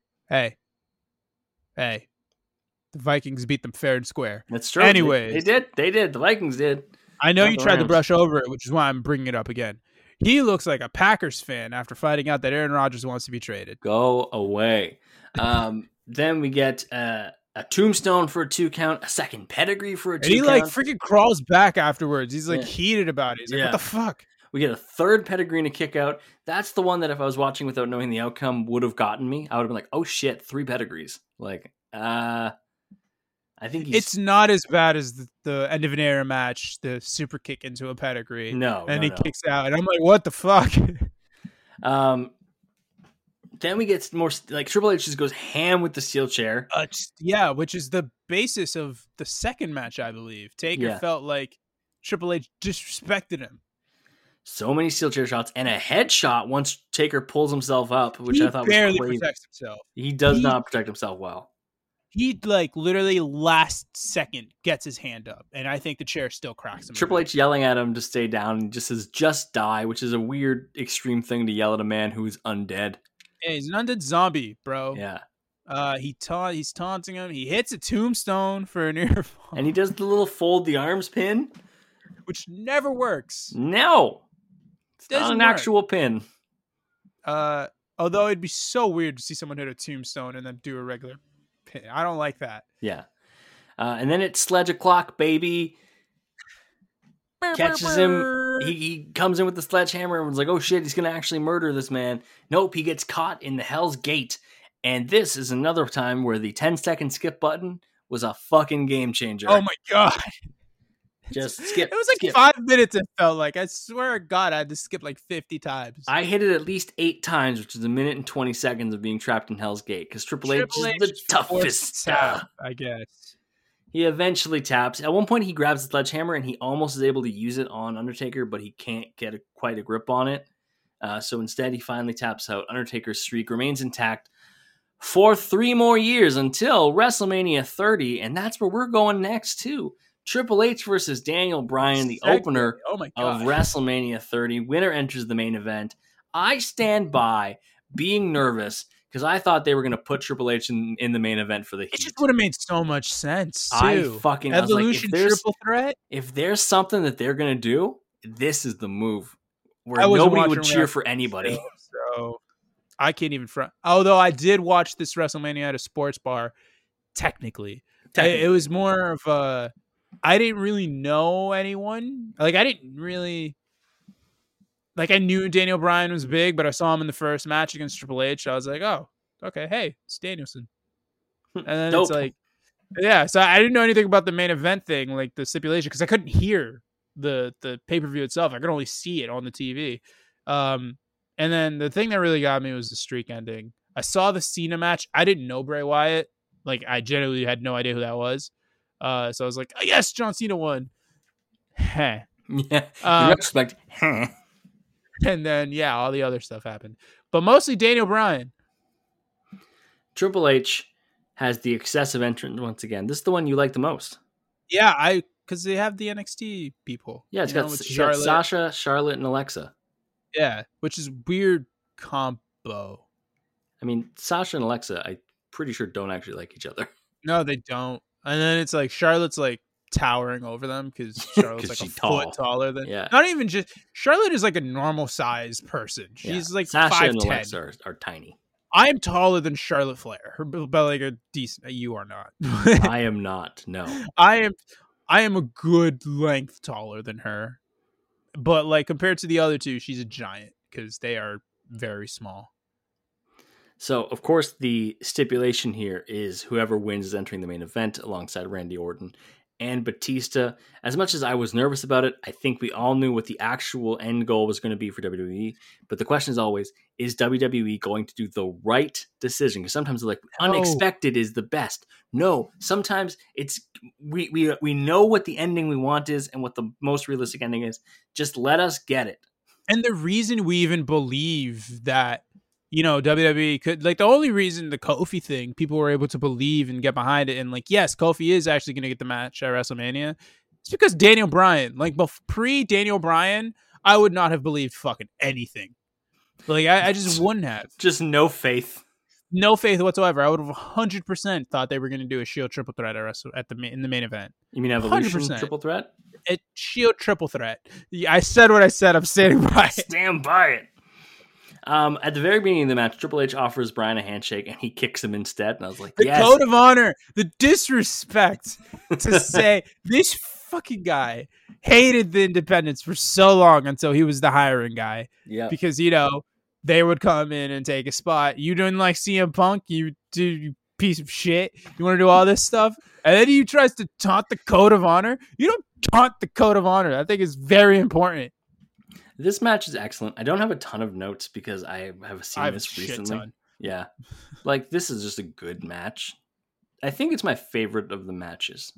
The Vikings beat them fair and square. That's true. Anyways. They did. The Vikings did. I know you tried to brush over it, which is why I'm bringing it up again. He looks like a Packers fan after finding out that Aaron Rodgers wants to be traded. Go away. Then we get a tombstone for a 2 count, a second pedigree for a 2 count. And he freaking crawls back afterwards. He's heated about it. He's like, what the fuck? We get a third pedigree and a kick out. That's the one that if I was watching without knowing the outcome would have gotten me. I would have been like, oh shit, 3 pedigrees. I think it's not as bad as the end of an era match, the super kick into a pedigree. No. And he kicks out. And I'm like, what the fuck? Then we get more Triple H just goes ham with the steel chair. Which is the basis of the second match, I believe. Taker felt like Triple H disrespected him. So many steel chair shots and a headshot once Taker pulls himself up, which I thought was crazy. He barely protects himself. He does not protect himself well. He literally last second gets his hand up, and I think the chair still cracks him. Triple H yelling at him to stay down and just says, just die, which is a weird, extreme thing to yell at a man who's undead. Yeah, he's an undead zombie, bro. Yeah. He's taunting him. He hits a tombstone for an earfall. And he does the little fold the arms pin. Which never works. No. It's not an actual pin. Although it'd be so weird to see someone hit a tombstone and then do a regular pin. I don't like that. Yeah. And then it's sledge o'clock, baby. Catches him. He comes in with the sledgehammer and was like, oh shit, he's going to actually murder this man. Nope, he gets caught in the Hell's Gate. And this is another time where the 10-second skip button was a fucking game changer. Oh my God. Just skip. It was like 5 minutes, it felt like. I swear to God, I had to skip 50 times. I hit it at least 8 times, which is 1 minute and 20 seconds of being trapped in Hell's Gate. Because Triple H is the toughest tap, I guess. He eventually taps. At one point, he grabs the sledgehammer and he almost is able to use it on Undertaker, but he can't get quite a grip on it. So instead, he finally taps out. Undertaker's streak remains intact for 3 more years until WrestleMania 30, and that's where we're going next, too. Triple H versus Daniel Bryan, the opener of WrestleMania 30. Winner enters the main event. I stand by being nervous because I thought they were going to put Triple H in the main event for the Heat. It just would have made so much sense, too. Evolution triple threat? If there's something that they're going to do, this is the move where nobody would cheer for anybody. So I can't even front. Although I did watch this WrestleMania at a sports bar, technically. It was more of a... I didn't really know anyone. I knew Daniel Bryan was big, but I saw him in the first match against Triple H. I was like, oh, okay, hey, it's Danielson. And then it's like, yeah, so I didn't know anything about the main event thing, like the stipulation, because I couldn't hear the pay-per-view itself. I could only see it on the TV. And then the thing that really got me was the streak ending. I saw the Cena match. I didn't know Bray Wyatt. I genuinely had no idea who that was. So I was like, oh, yes, John Cena won. Yeah, in retrospect, And then, all the other stuff happened. But mostly Daniel Bryan. Triple H has the excessive entrance once again. This is the one you like the most. Yeah, because they have the NXT people. Yeah, it's got Sasha, Charlotte, and Alexa. Yeah, which is weird combo. I mean, Sasha and Alexa, I'm pretty sure don't actually like each other. No, they don't. And then it's Charlotte's towering over them because Charlotte's a foot taller than. Yeah. Not even just Charlotte is a normal sized person. She's Sasha 5'10". and Alexa are tiny. I am taller than Charlotte Flair. Her belly a decent. You are not. I am not. No. I am a good length taller than her, but compared to the other two, she's a giant because they are very small. So, of course, the stipulation here is whoever wins is entering the main event alongside Randy Orton and Batista. As much as I was nervous about it, I think we all knew what the actual end goal was going to be for WWE. But the question is always, is WWE going to do the right decision? Because sometimes they're like, unexpected is the best. No, sometimes it's we know what the ending we want is and what the most realistic ending is. Just let us get it. And the reason we even believe that, WWE could, like, the only reason the Kofi thing, people were able to believe and get behind it, and like, yes, Kofi is actually going to get the match at WrestleMania, it's because Daniel Bryan, like, pre-Daniel Bryan, I would not have believed fucking anything. Like, I just wouldn't have. Just no faith. No faith whatsoever. I would have 100% thought they were going to do a Shield triple threat in the main event. You mean Evolution 100%. Triple threat? A Shield triple threat. I said what I said. I'm standing by it. Stand by it. At the very beginning of the match, Triple H offers Bryan a handshake, and he kicks him instead. And I was like, yes. The code of honor, the disrespect to say this fucking guy hated the independents for so long until he was the hiring guy. Yeah, because they would come in and take a spot. You didn't like CM Punk, you piece of shit. You want to do all this stuff, and then he tries to taunt the code of honor. You don't taunt the code of honor. I think it's very important. This match is excellent. I don't have a ton of notes because I have seen this recently. Yeah. Like, this is just a good match. I think it's my favorite of the matches.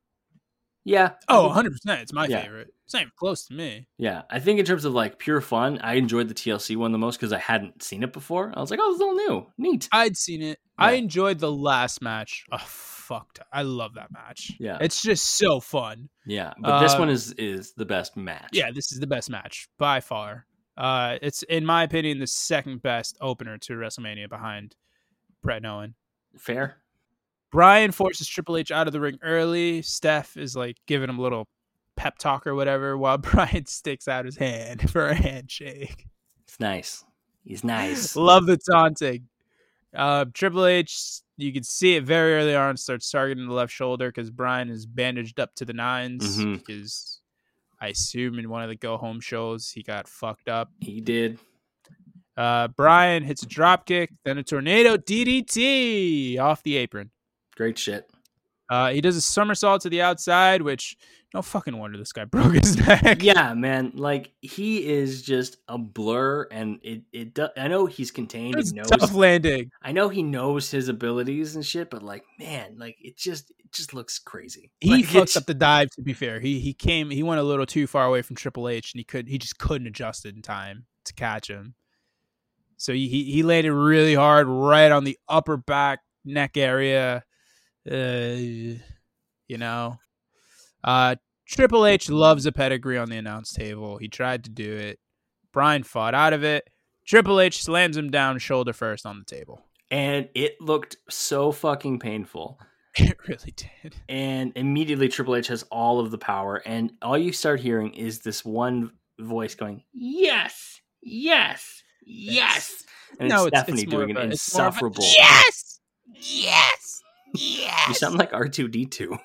Yeah. Oh, 100%. It's my favorite. It's not even close to me. Yeah. I think in terms of, like, pure fun, I enjoyed the TLC one the most because I hadn't seen it before. I was like, oh, this is all new. Neat. I'd seen it. Yeah. I enjoyed the last match. Oh, fuck. I love that match. Yeah. It's just so fun. Yeah. But this one is the best match. Yeah, this is the best match by far. It's, in my opinion, the second best opener to WrestleMania behind Bret and Owen. Fair. Bryan forces Triple H out of the ring early. Steph is like giving him a little pep talk or whatever while Bryan sticks out his hand for a handshake. It's nice. He's nice. Love the taunting. Triple H, you can see it very early on, starts targeting the left shoulder because Bryan is bandaged up to the nines because I assume in one of the go-home shows he got fucked up. He did. Bryan hits a dropkick, then a tornado DDT off the apron. Great shit. He does a somersault to the outside, which no fucking wonder this guy broke his neck. Yeah, man. Like, he is just a blur, and I know he's contained. It's tough landing. I know he knows his abilities and shit, but like, man, like it just looks crazy. He fucked up the dive. To be fair, he went a little too far away from Triple H, and he just couldn't adjust it in time to catch him. So he landed really hard right on the upper back neck area. Triple H loves a pedigree on the announce table. He tried to do it. Bryan fought out of it. Triple H slams him down shoulder first on the table. And it looked so fucking painful. It really did. And immediately Triple H has all of the power. And all you start hearing is this one voice going, yes, yes, yes. And it's Stephanie doing an insufferable. Yes, yes, yes. You sound like R2-D2.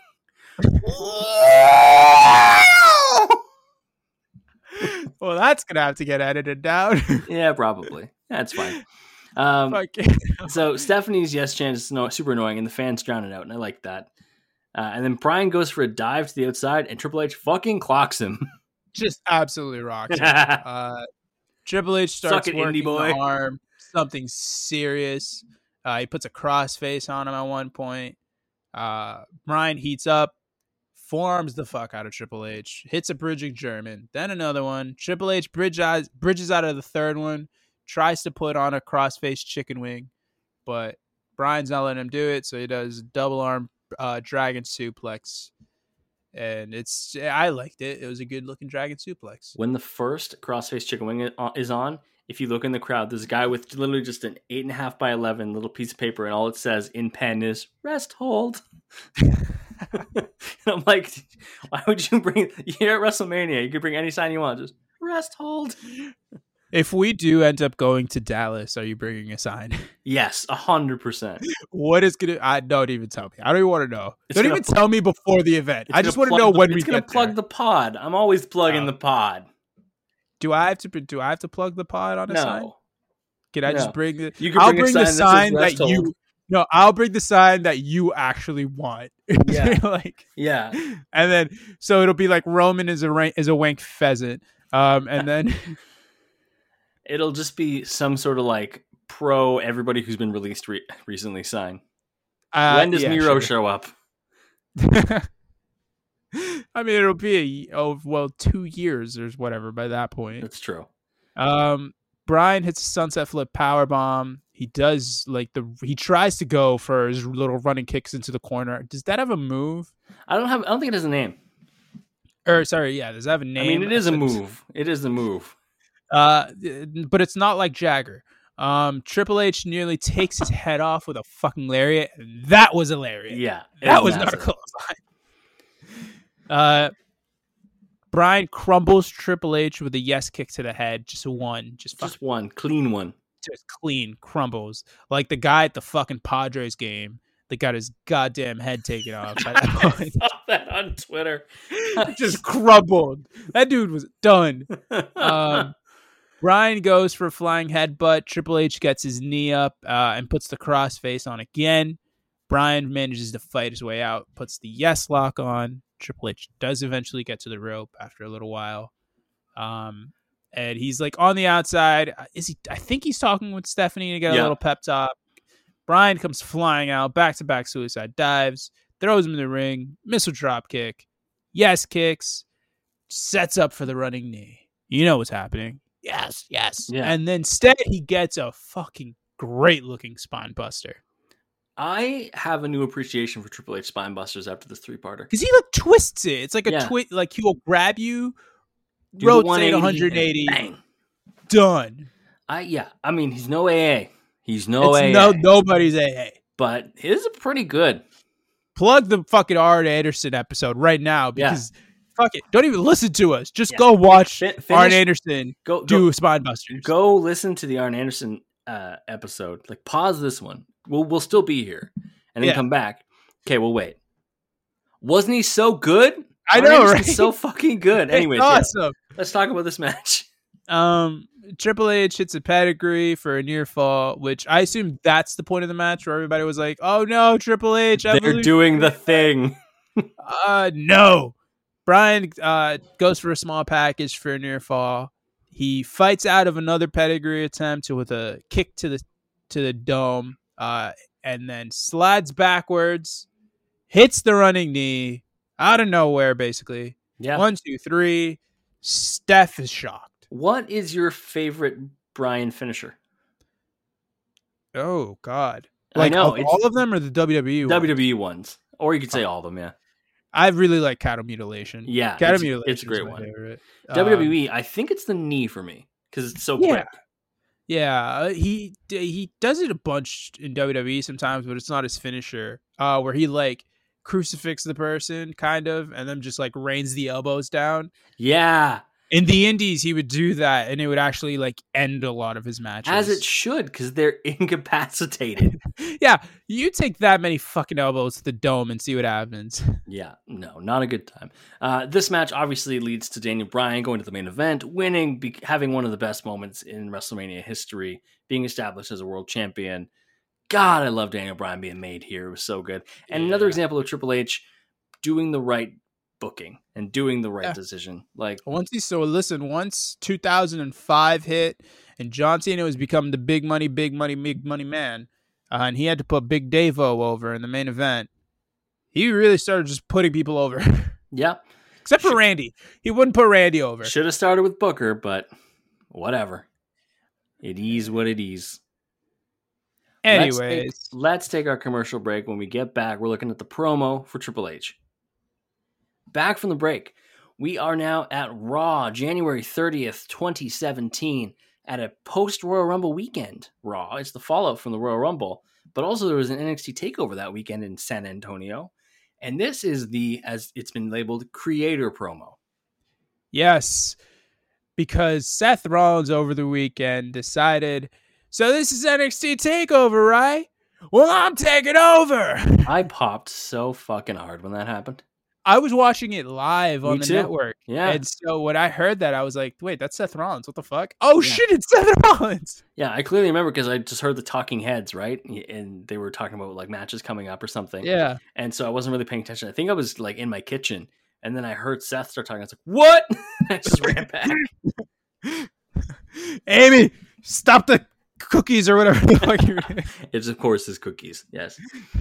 Well, that's gonna have to get edited down. Yeah, probably. That's fine. So Stephanie's yes chant is super annoying, and the fans drown it out, and I like that. And then Bryan goes for a dive to the outside, and Triple H fucking clocks him. Just absolutely rocks him. Triple H starts working the arm, something serious. He puts a crossface on him at one point. Bryan heats up, forearms the fuck out of Triple H, hits a bridging German, then another one. Triple H bridges out of the third one, tries to put on a crossface chicken wing, but Bryan's not letting him do it, so he does double arm dragon suplex. And I liked it. It was a good looking dragon suplex. When the first crossface chicken wing is on, if you look in the crowd, there's a guy with literally just an 8.5 by 11 little piece of paper, and all it says in pen is rest hold. And I'm like, why would you bring? You're at WrestleMania. You could bring any sign you want. Just rest hold. If we do end up going to Dallas, are you bringing a sign? Yes, 100%. What is gonna? Don't even tell me. I don't even want to know. Don't even tell me before the event. I just want to know when we get there. It's gonna plug the pod. I'm always plugging the pod. Do I have to plug the pod on a sign? Can I just bring the? You can bring the sign that No, I'll bring the sign that you actually want. Yeah. Yeah. And then, so it'll be like Roman is a wank pheasant. And then it'll just be some sort of like pro everybody who's been released recently sign. When does Miro show up? I mean, it'll be 2 years or whatever by that point. That's true. Bryan hits a sunset flip powerbomb. He does he tries to go for his little running kicks into the corner. Does that have a move? I don't think it has a name. Does that have a name? I mean, it is a move. It is the move. But it's not like Jagger. Triple H nearly takes his head off with a fucking lariat. That was a lariat. Yeah. That was not a clothesline. Bryan crumbles Triple H with a yes kick to the head. Just one. Just one. Clean one. Just clean. Crumbles. Like the guy at the fucking Padres game that got his goddamn head taken off. I saw that on Twitter. Just crumbled. That dude was done. Bryan goes for a flying headbutt. Triple H gets his knee up and puts the crossface on again. Bryan manages to fight his way out, puts the yes lock on. Triple H does eventually get to the rope after a little while. And he's like on the outside. I think he's talking with Stephanie to get a little pep talk. Bryan comes flying out, back-to-back suicide dives, throws him in the ring, missile drop kick, yes kicks, sets up for the running knee. You know what's happening. Yes. Yeah. And then instead he gets a fucking great looking spine buster. I have a new appreciation for Triple H spine busters after this 3-parter. Because he twists it. It's like a twist. Like he will grab you, rotate 180, bang, done. I mean, he's no AA. He's no AA. Nobody's AA. But his are pretty good. Plug the fucking Arn Anderson episode right now because fuck it. Don't even listen to us. Just go watch Arn Anderson do spine busters. Go listen to the Arn Anderson episode. Like pause this one. We'll still be here, and then come back. Okay, we'll wait. Wasn't he so good? I know, right? So fucking good. Anyways, awesome. Let's talk about this match. Triple H hits a pedigree for a near fall, which I assume that's the point of the match where everybody was like, "Oh no, Triple H! They're doing the thing." No. Bryan goes for a small package for a near fall. He fights out of another pedigree attempt with a kick to the dome. And then slides backwards, hits the running knee out of nowhere, basically. Yeah. 1, 2, 3. Steph is shocked. What is your favorite Bryan finisher? Oh, God. I know. All of them or the WWE ones? WWE ones. Or you could say all of them, yeah. I really like Cattle Mutilation. Yeah. Cattle Mutilation it's a great one. Favorite. WWE, I think it's the knee for me because it's so quick. Yeah, he does it a bunch in WWE sometimes, but it's not his finisher. Where he crucifix the person, kind of, and then just rains the elbows down. Yeah. In the indies, he would do that, and it would actually end a lot of his matches. As it should, because they're incapacitated. Yeah, you take that many fucking elbows to the dome and see what happens. Yeah, no, not a good time. This match obviously leads to Daniel Bryan going to the main event, winning, having one of the best moments in WrestleMania history, being established as a world champion. God, I love Daniel Bryan being made here. It was so good. And another example of Triple H doing the right booking and doing the right decision. Once 2005 hit and John Cena was becoming the big money man, and he had to put Big Davo over in the main event, he really started just putting people over. Yeah. Except for Randy. He wouldn't put Randy over. Should have started with Booker, but whatever. It is what it is. Anyways. Let's take our commercial break. When we get back, we're looking at the promo for Triple H. Back from the break, we are now at Raw, January 30th, 2017, at a post-Royal Rumble weekend. Raw, it's the fallout from the Royal Rumble, but also there was an NXT TakeOver that weekend in San Antonio, and this is as it's been labeled, creator promo. Yes, because Seth Rollins over the weekend decided, so this is NXT TakeOver, right? Well, I'm taking over! I popped so fucking hard when that happened. I was watching it live on the network. Yeah. And so when I heard that, I was like, wait, that's Seth Rollins. What the fuck? Oh, shit, it's Seth Rollins. Yeah, I clearly remember because I just heard the talking heads, right? And they were talking about like matches coming up or something. Yeah. And so I wasn't really paying attention. I think I was like in my kitchen. And then I heard Seth start talking. I was like, what? I just ran back. Amy, stop the cookies or whatever the fuck you're doing. It's, of course, his cookies. Yes.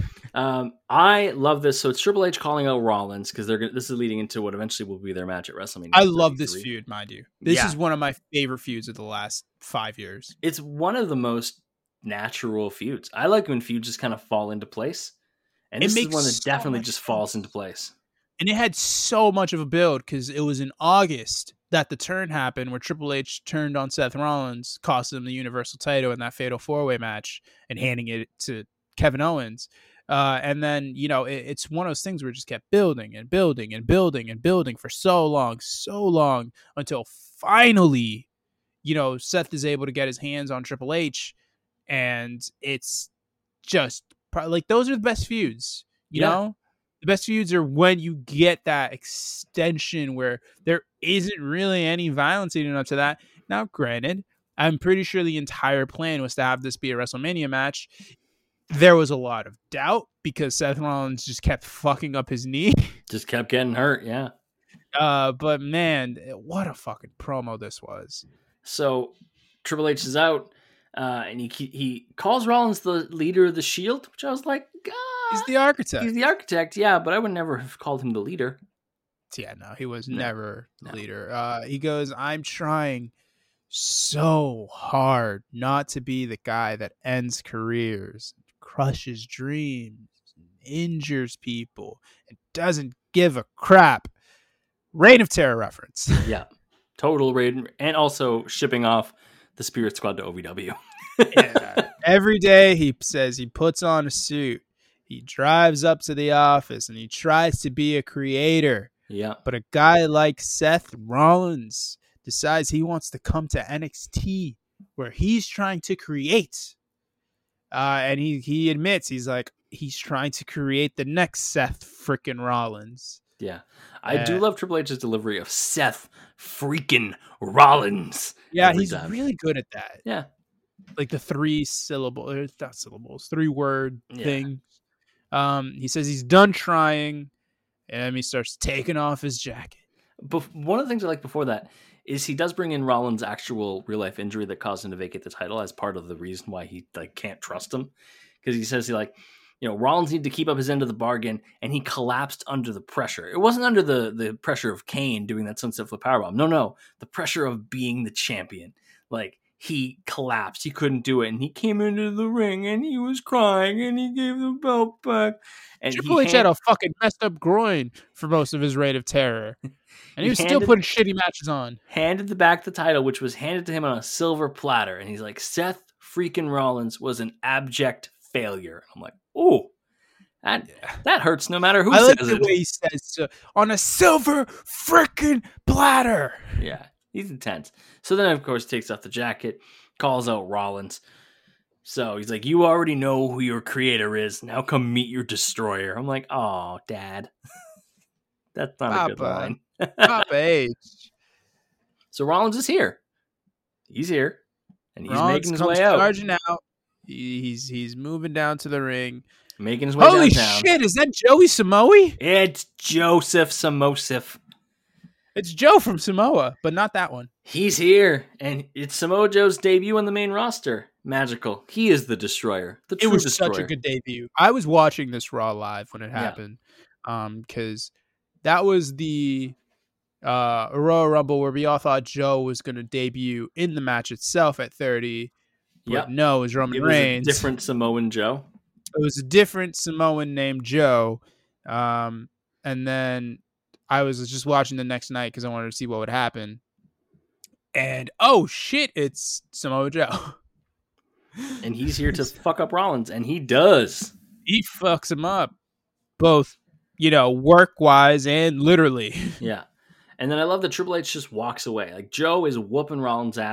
I love this. So it's Triple H calling out Rollins because this is leading into what eventually will be their match at WrestleMania. I love this feud, mind you. This is one of my favorite feuds of the last 5 years. It's one of the most natural feuds. I like when feuds just kind of fall into place. And this is one that definitely just falls into place. And it had so much of a build because it was in August that the turn happened where Triple H turned on Seth Rollins, cost him the Universal title in that Fatal 4-Way match and handing it to Kevin Owens. And then, it's one of those things where it just kept building and building and building and building for so long until finally, Seth is able to get his hands on Triple H. And it's just like, those are the best feuds, you know? The best feuds are when you get that extension where there isn't really any violence leading up to that. Now, granted, I'm pretty sure the entire plan was to have this be a WrestleMania match. There was a lot of doubt because Seth Rollins just kept fucking up his knee. Just kept getting hurt, yeah. But man, what a fucking promo this was. So Triple H is out, and he calls Rollins the leader of the Shield, which I was like, God. He's the architect. He's the architect, yeah, but I would never have called him the leader. Yeah, no, he was never the leader. He goes, I'm trying so hard not to be the guy that ends careers, crushes dreams, injures people, and doesn't give a crap. Reign of Terror reference. Yeah, total Reign, and also shipping off the Spirit Squad to OVW. Yeah, every day he says he puts on a suit. He drives up to the office and he tries to be a creator. Yeah. But a guy like Seth Rollins decides he wants to come to NXT where he's trying to create. And he admits he's trying to create the next Seth freaking Rollins. Yeah. I do love Triple H's delivery of Seth freaking Rollins. Yeah, he's really good at that. Yeah. Like the 3-word thing. He says he's done trying, and he starts taking off his jacket. But one of the things I like before that is he does bring in Rollins' actual real life injury that caused him to vacate the title as part of the reason why he can't trust him, because he says Rollins needed to keep up his end of the bargain, and he collapsed under the pressure. It wasn't under the pressure of Kane doing that Sunset Flip Powerbomb. No, the pressure of being the champion. He collapsed. He couldn't do it. And he came into the ring and he was crying and he gave the belt back. And Triple H had a fucking messed up groin for most of his Reign of Terror. And he was still putting shitty matches on. Handed back the title, which was handed to him on a silver platter. And he's like, Seth freaking Rollins was an abject failure. I'm like, oh, that hurts no matter who says it. I like the way he says on a silver freaking platter. Yeah. He's intense. So then, of course, takes off the jacket, calls out Rollins. So he's like, you already know who your creator is. Now come meet your destroyer. I'm like, oh, Dad. That's not a good line. Papa H. So Rollins is here. He's here. And he's Rollins making his way out. Charging out. He's moving down to the ring. Making his way downtown. Holy shit, is that Joey Samoa? It's Joseph Samosif. It's Joe from Samoa, but not that one. He's here, and it's Samoa Joe's debut on the main roster. Magical. He is the destroyer. The true destroyer. Such a good debut. I was watching this Raw live when it happened, because that was the Royal Rumble where we all thought Joe was going to debut in the match itself at 30. But no, it was Roman Reigns. A different Samoan Joe. It was a different Samoan named Joe. And then I was just watching the next night because I wanted to see what would happen. And, oh, shit, it's Samoa Joe. And he's here to fuck up Rollins, and he does. He fucks him up, both, work-wise and literally. Yeah. And then I love that Triple H just walks away. Like, Joe is whooping Rollins' ass,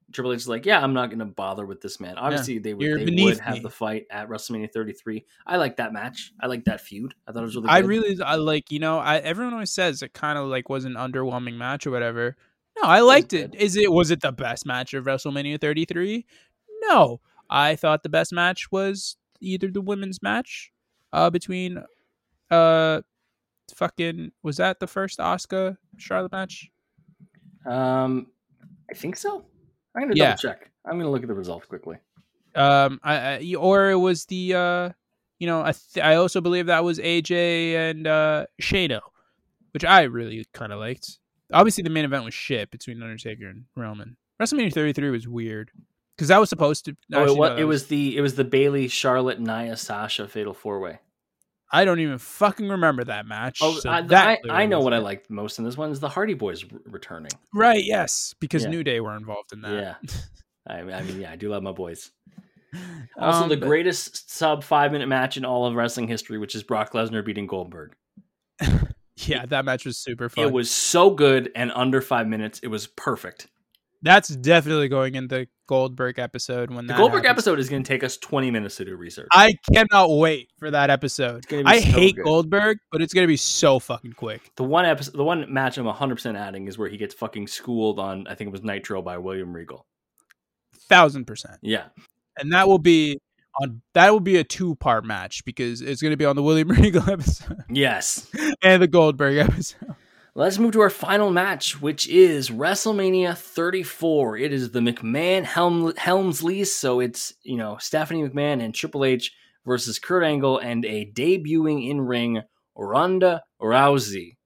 Triple H is like, yeah, I'm not going to bother with this man. Obviously, they would have the fight at WrestleMania 33. I like that match. I like that feud. I thought it was really good. I like, everyone always says it kind of like was an underwhelming match or whatever. No, I liked it. Was it the best match of WrestleMania 33? No. I thought the best match was either the women's match between was that the first Asuka Charlotte match? I think so. I'm gonna double check. I'm gonna look at the results quickly. Or it was the I also believe that was AJ and Shayna, which I really kind of liked. Obviously, the main event was shit between Undertaker and Roman. WrestleMania 33 was weird because that was supposed to. It was the Bayley, Charlotte, Nia, Sasha Fatal 4-Way. I don't even fucking remember that match. Oh, so I know what I liked most in this one is the Hardy Boys returning. Right, yes, because New Day were involved in that. Yeah, I do love my boys. Also, the greatest sub 5-minute match in all of wrestling history, which is Brock Lesnar beating Goldberg. Yeah, that match was super fun. It was so good, and under 5 minutes, it was perfect. That's definitely going in the Goldberg episode. When the Goldberg episode is going to take us 20 minutes to do research. I cannot wait for that episode. I hate Goldberg, but it's going to be so fucking quick. The one match I'm 100% adding is where he gets fucking schooled on, I think it was Nitro by William Regal. 1000%. Yeah, and that will be a 2-part match because it's going to be on the William Regal episode. Yes, and the Goldberg episode. Let's move to our final match, which is WrestleMania 34. It is the McMahon Helmsley, so it's Stephanie McMahon and Triple H versus Kurt Angle and a debuting in-ring Ronda Rousey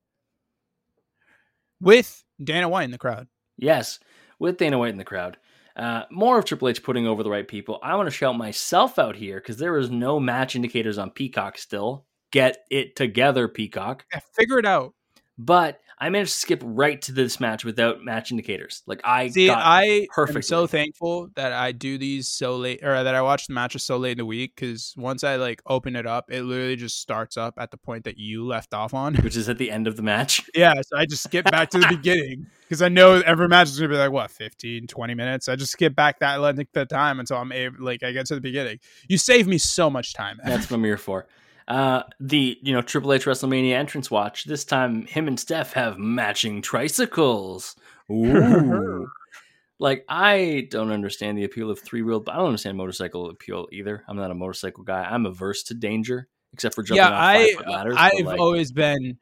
with Dana White in the crowd. Yes, with Dana White in the crowd. More of Triple H putting over the right people. I want to shout myself out here because there is no match indicators on Peacock still. Get it together, Peacock. Yeah, figure it out. But I managed to skip right to this match without match indicators. Like I am so thankful that I do these so late, or that I watch the matches so late in the week. Because once I open it up, it literally just starts up at the point that you left off on, which is at the end of the match. Yeah, so I just skip back to the beginning because I know every match is gonna be 15, 20 minutes. I just skip back that length of time until I'm able, I get to the beginning. You save me so much time. That's what I'm here for. The Triple H WrestleMania entrance watch. This time, him and Steph have matching tricycles. Ooh. I don't understand the appeal of three-wheeled, but I don't understand motorcycle appeal either. I'm not a motorcycle guy. I'm averse to danger, except for jumping off 5-foot ladders. I've always been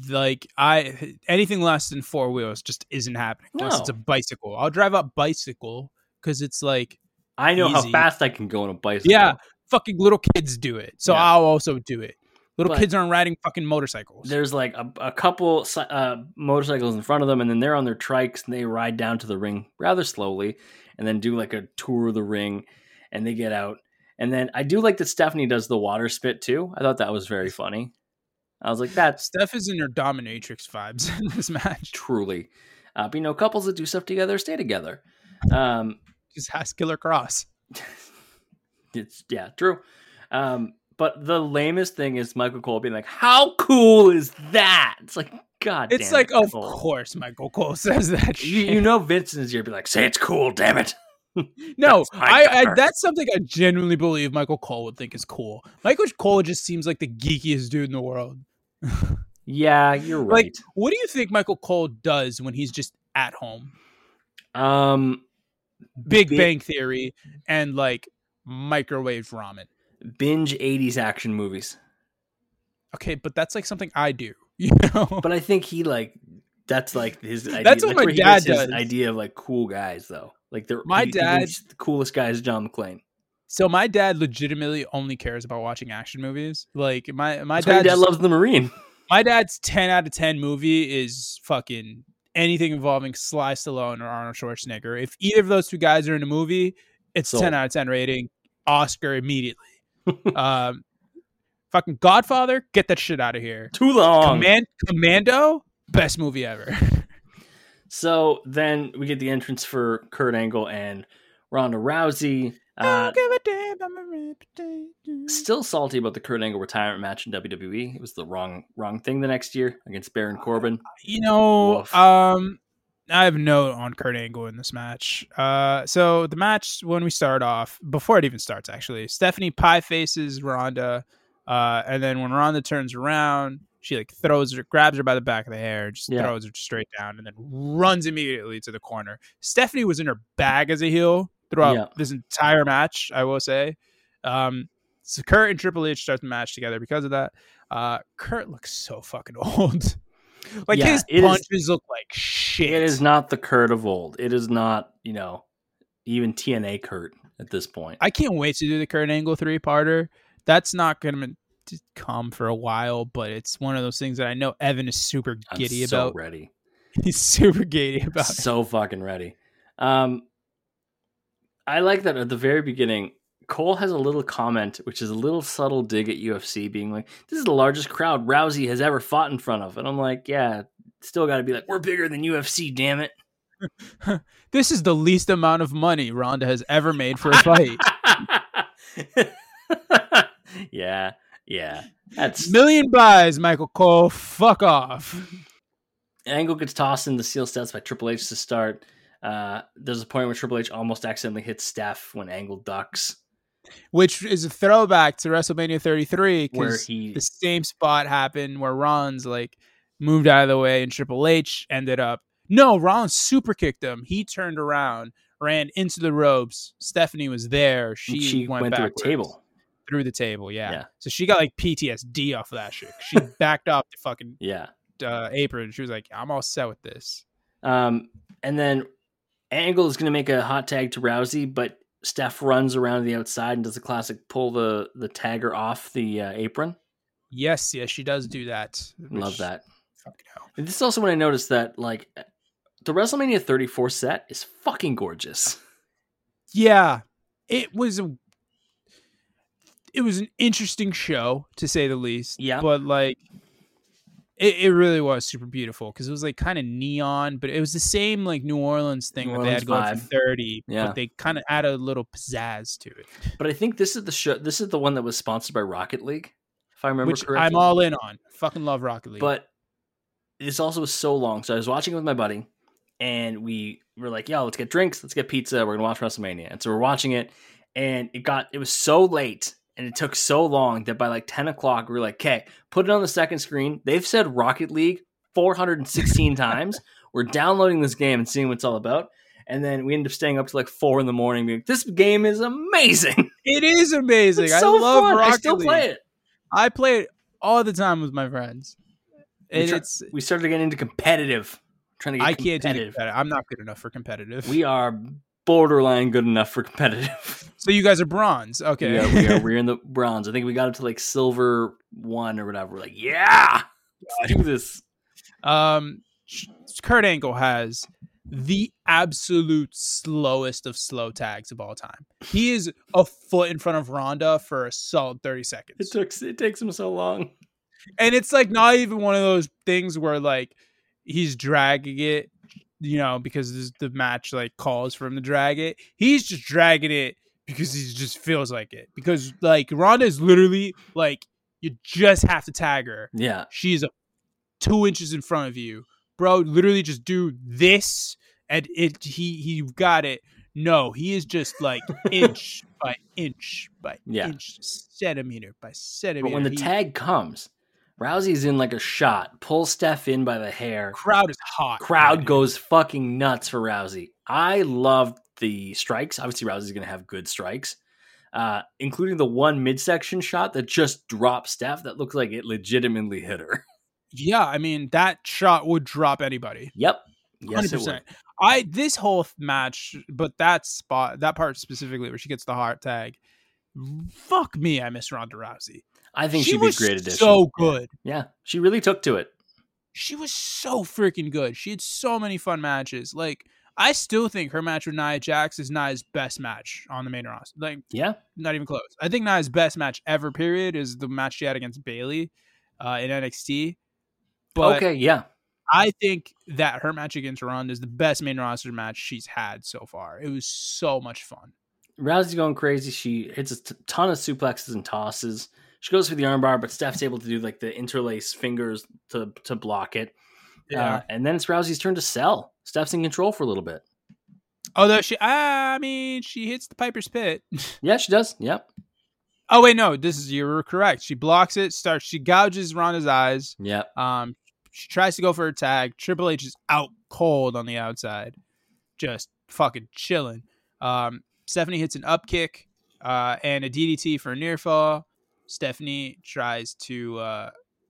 anything less than 4 wheels just isn't happening unless it's a bicycle. I'll drive a bicycle because it's I know easy. How fast I can go on a bicycle. Yeah. Fucking little kids do it, so I'll also do it. Little kids aren't riding fucking motorcycles. There's a couple motorcycles in front of them, and then they're on their trikes, and they ride down to the ring rather slowly, and then do a tour of the ring, and they get out. And then I do like that Stephanie does the water spit too. I thought that was very funny. I was like, that Steph is in her dominatrix vibes in this match. Truly. But couples that do stuff together stay together. Just ask Killer Cross. It's true. But the lamest thing is Michael Cole being like, how cool is that? It's God damn it. Of course Michael Cole says that shit. Vince is here be like, say it's cool, damn it. No, that's something I genuinely believe Michael Cole would think is cool. Michael Cole just seems like the geekiest dude in the world. Yeah, you're right. What do you think Michael Cole does when he's just at home? Big Bang Theory and microwave ramen. Binge 80s action movies. Okay, but that's something I do, But I think he that's his idea. That's what my dad does. His idea of cool guys though. Dad's the coolest guy is John McClane. So my dad legitimately only cares about watching action movies. My dad loves The Marine. My dad's 10 out of 10 movie is fucking anything involving Sly Stallone or Arnold Schwarzenegger. If either of those two guys are in a movie, it's 10 out of 10 rating. Oscar immediately. Fucking Godfather, get that shit out of here. Too long. Commando, best movie ever. So then we get the entrance for Kurt Angle and Ronda Rousey. Don't give a damn about my reputation. Still salty about the Kurt Angle retirement match in WWE. It was the wrong thing the next year against Baron Corbin. I have a note on Kurt Angle in this match. So the match, when we start off, before it even starts, actually, Stephanie pie faces Ronda, and then when Ronda turns around, she like grabs her by the back of the hair, just throws her straight down, and then runs immediately to the corner. Stephanie was in her bag as a heel throughout this entire match, I will say. So Kurt and Triple H start the match together because of that. Kurt looks so fucking old. Like his punches look like shit. It is not the Kurt of old. It is not, even TNA Kurt at this point. I can't wait to do the Kurt Angle 3-parter. That's not going to come for a while, but it's one of those things that I know Evan is super giddy about. So ready. He's super giddy about it. So fucking ready. I like that at the very beginning, Cole has a little comment, which is a little subtle dig at UFC, being like, this is the largest crowd Rousey has ever fought in front of. And I'm like, yeah, still got to be like, we're bigger than UFC, damn it. This is the least amount of money Ronda has ever made for a fight. Yeah. That's million buys, Michael Cole. Fuck off. Angle gets tossed in the seal steps by Triple H to start. There's a point where Triple H almost accidentally hits Steph when Angle ducks. Which is a throwback to WrestleMania 33, because the same spot happened where Rollins like moved out of the way and Triple H ended up. No, Rollins super kicked him. He turned around, ran into the ropes. Stephanie was there. She went through a table. Through the table, yeah. So she got like PTSD off of that shit. She backed up the fucking apron. She was like, I'm all set with this. And then Angle is going to make a hot tag to Rousey, but Steph runs around the outside and does the classic pull the tagger off the apron. Yes, she does do that. Love that. Fucking hell. And this is also when I noticed that like the WrestleMania 34 set is fucking gorgeous. Yeah, it was an interesting show to say the least. Yeah, but like it really was super beautiful because it was like kind of neon, but it was the same like New Orleans thing that they had going for 30. Yeah, but they kind of added a little pizzazz to it. But I think this is the show. This is the one that was sponsored by Rocket League, if I remember correctly. I'm all in on. Fucking love Rocket League. But this also was so long. So I was watching it with my buddy, and we were like, "Yo, let's get drinks, let's get pizza. We're gonna watch WrestleMania." And so we're watching it, and it was so late. And it took so long that by like 10 o'clock, we were like, okay, put it on the second screen. They've said Rocket League 416 times. We're downloading this game and seeing what it's all about. And then we ended up staying up to like 4 a.m. being like, this game is amazing. It is amazing. It's so I love fun. Rocket I still League. play it. I play it all the time with my friends. We started getting into competitive. Trying to get competitive. Can't do competitive. I'm not good enough for competitive. We are borderline good enough for competitive. So you guys are bronze. Okay. Yeah, we're in the bronze. I think we got up to like silver 1 or whatever. We're like, yeah, let's do this. Kurt Angle has the absolute slowest of slow tags of all time. He is a foot in front of Ronda for a solid 30 seconds. It takes him so long. And it's like not even one of those things where like he's dragging it, because the match like calls for him to drag it. He's just dragging it because he just feels like it. Because like Ronda is literally like, you just have to tag her. Yeah. She's 2 inches in front of you. Bro, literally just do this and he got it. No, he is just like inch by inch by inch, centimeter by centimeter. But when the tag comes, Rousey's in like a shot, pulls Steph in by the hair. Crowd is hot. Crowd goes fucking nuts for Rousey. I loved the strikes. Obviously, Rousey's going to have good strikes, including the one midsection shot that just dropped Steph that looked like it legitimately hit her. Yeah, I mean, that shot would drop anybody. Yep. Yes, 100%. This whole match, but that part specifically where she gets the heart tag, fuck me, I miss Ronda Rousey. I think she'd be a great addition. So good. Yeah, she really took to it. She was so freaking good. She had so many fun matches. Like, I still think her match with Nia Jax is Nia's best match on the main roster. Like, yeah, not even close. I think Nia's best match ever, period, is the match she had against Bayley in NXT. But okay, yeah. I think that her match against Ronda is the best main roster match she's had so far. It was so much fun. Rousey's going crazy. She hits a ton of suplexes and tosses. She goes for the armbar, but Steph's able to do like the interlace fingers to block it. Yeah. And then it's Rousey's turn to sell. Steph's in control for a little bit. Although she hits the Piper's Pit. Yeah, she does. Yep. Oh wait, no, you're correct. She blocks it. She gouges Ronda's eyes. Yep. She tries to go for her tag. Triple H is out cold on the outside, just fucking chilling. Stephanie hits an up kick and a DDT for a near fall. Stephanie tries to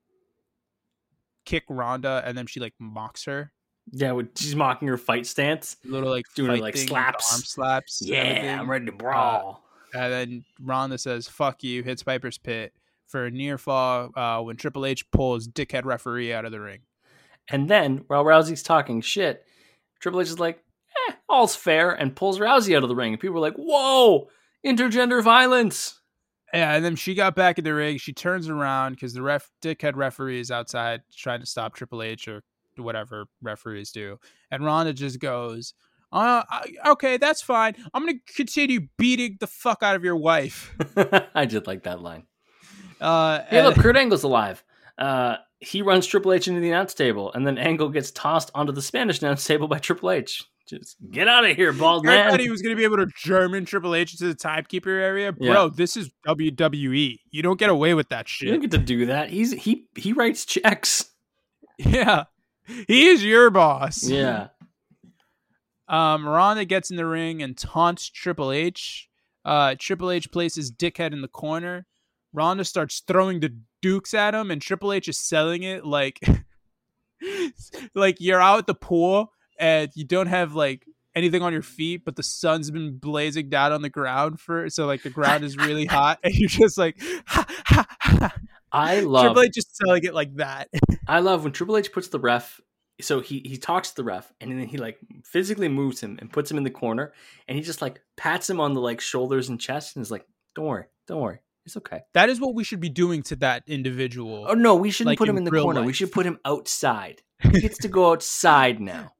kick Ronda, and then she like mocks her. Yeah, she's mocking her fight stance. Little like doing her like slaps, arm slaps. Yeah, I'm ready to brawl. And then Ronda says, "Fuck you," hits Piper's Pit for a near fall when Triple H pulls dickhead referee out of the ring. And then, while Rousey's talking shit, Triple H is like, all's fair, and pulls Rousey out of the ring. And people are like, whoa, intergender violence. Yeah, and then she got back in the ring. She turns around because the dickhead referee is outside trying to stop Triple H or whatever referees do. And Ronda just goes, okay, that's fine. I'm going to continue beating the fuck out of your wife. I did like that line. Hey, look, Kurt Angle's alive. He runs Triple H into the announce table, and then Angle gets tossed onto the Spanish announce table by Triple H. Just get out of here, bald man. I thought he was going to be able to German Triple H into the timekeeper area. Bro, This is WWE. You don't get away with that shit. You don't get to do that. He writes checks. Yeah. He is your boss. Yeah. Ronda gets in the ring and taunts Triple H. Triple H places dickhead in the corner. Ronda starts throwing the dukes at him, and Triple H is selling it like you're out at the pool and you don't have like anything on your feet, but the sun's been blazing down on the ground so like the ground is really hot, and you're just like, ha, ha, ha. I love Triple H just selling it like that. I love when Triple H puts the ref. So he talks to the ref, and then he like physically moves him and puts him in the corner, and he just like pats him on the like shoulders and chest, and is like, "Don't worry, it's okay." That is what we should be doing to that individual. Oh no, we shouldn't like put him in the corner. Life. We should put him outside. He gets to go outside now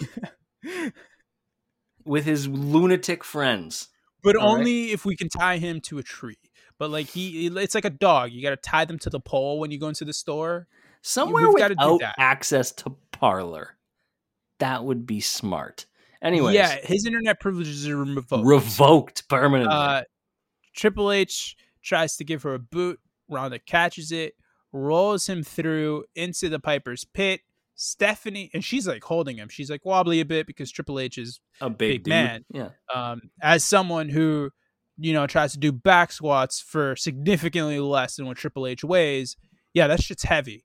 with his lunatic friends, but only if we can tie him to a tree. But like it's like a dog. You got to tie them to the pole when you go into the store. Somewhere without access to Parlor. That would be smart. Anyways. Yeah, his internet privileges are revoked. Revoked permanently. Triple H tries to give her a boot. Ronda catches it, rolls him through into the Piper's Pit. Stephanie, and she's like holding him. She's like wobbly a bit because Triple H is a big man. Yeah. As someone who, tries to do back squats for significantly less than what Triple H weighs, yeah, that shit's heavy.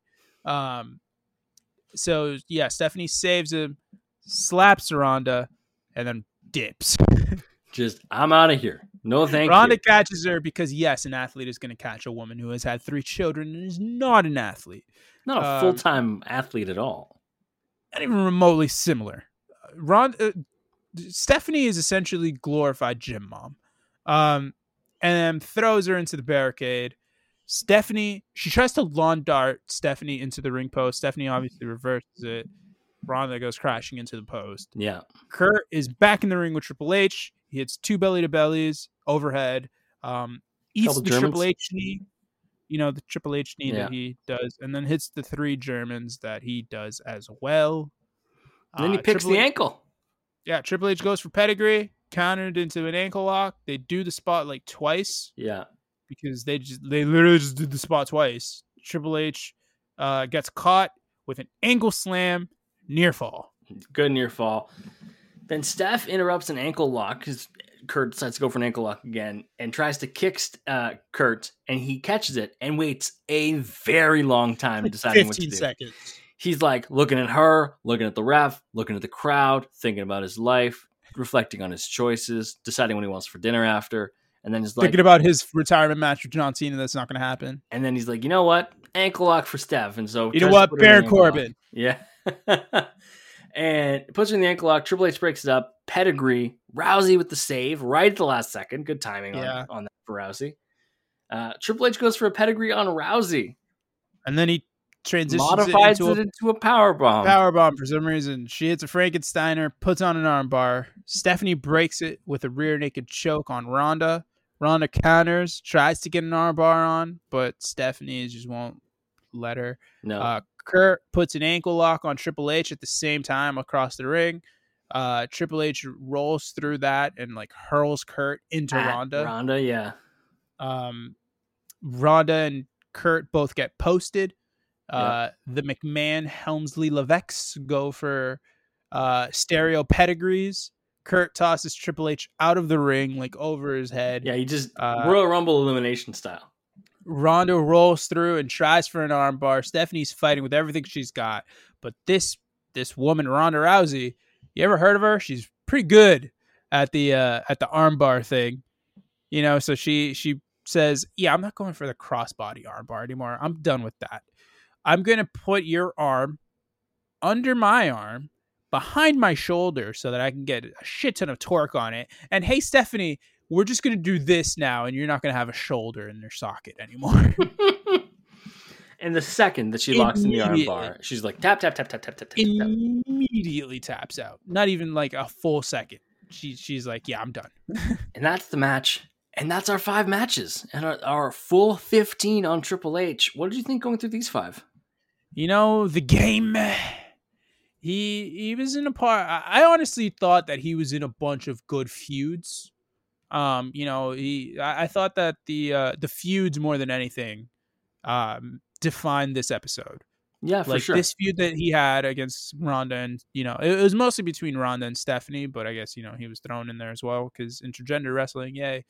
So yeah, Stephanie saves him, slaps Ronda, and then dips. Just, I'm out of here. No, thank you. Ronda catches her because yes, an athlete is going to catch a woman who has had 3 children and is not an athlete. Not a full-time athlete at all. Not even remotely similar. Stephanie is essentially glorified gym mom. And throws her into the barricade. Stephanie, she tries to lawn dart Stephanie into the ring post. Stephanie obviously reverses it. Ronda goes crashing into the post. Yeah. Kurt is back in the ring with Triple H. He hits 2 belly-to-bellies overhead. Eats the Triple H knee. The Triple H knee that he does. And then hits the 3 Germans that he does as well. And then he picks the ankle. Yeah, Triple H goes for pedigree. Countered into an ankle lock. They do the spot like twice. Yeah. Because they literally just did the spot twice. Triple H gets caught with an ankle slam, near fall. Good near fall. Then Steph interrupts an ankle lock because Kurt decides to go for an ankle lock again and tries to kick Kurt, and he catches it and waits a very long time deciding what to do. 15 seconds. He's like looking at her, looking at the ref, looking at the crowd, thinking about his life, reflecting on his choices, deciding what he wants for dinner after. And then he's like, thinking about his retirement match with John Cena, that's not going to happen. And then he's like, you know what? Ankle lock for Steph. And so, you know what? Baron Corbin. Yeah. And puts her in the ankle lock. Triple H breaks it up. Pedigree. Rousey with the save right at the last second. Good timing on that for Rousey. Triple H goes for a pedigree on Rousey. And then he modifies it into a powerbomb. Powerbomb for some reason. She hits a Frankensteiner, puts on an armbar. Stephanie breaks it with a rear naked choke on Ronda. Ronda counters, tries to get an armbar on, but Stephanie just won't let her. No. Kurt puts an ankle lock on Triple H at the same time across the ring. Triple H rolls through that and like hurls Kurt into Ronda. Ronda, yeah. Ronda and Kurt both get posted. The McMahon Helmsley Levesques go for stereo pedigrees. Kurt tosses Triple H out of the ring, like over his head. Yeah, he just Royal Rumble elimination style. Ronda rolls through and tries for an armbar. Stephanie's fighting with everything she's got, but this woman, Ronda Rousey, you ever heard of her? She's pretty good at the armbar thing, you know. So she says, "Yeah, I'm not going for the crossbody armbar anymore. I'm done with that. I'm gonna put your arm under my arm, behind my shoulder, so that I can get a shit ton of torque on it. And hey, Stephanie, we're just going to do this now, and you're not going to have a shoulder in your socket anymore." And the second that she locks in the arm bar, she's like, tap, tap, tap, tap, tap, tap, tap. Immediately taps out. Not even like a full second. She's like, yeah, I'm done. And that's the match. And that's our 5 matches. And our full 15 on Triple H. What did you think going through these 5? You know, the game... He was in a part. I honestly thought that he was in a bunch of good feuds. You know, I thought that the feuds more than anything defined this episode. Yeah, for sure. This feud that he had against Ronda, and you know, it was mostly between Ronda and Stephanie, but I guess, you know, he was thrown in there as well because intergender wrestling, yay.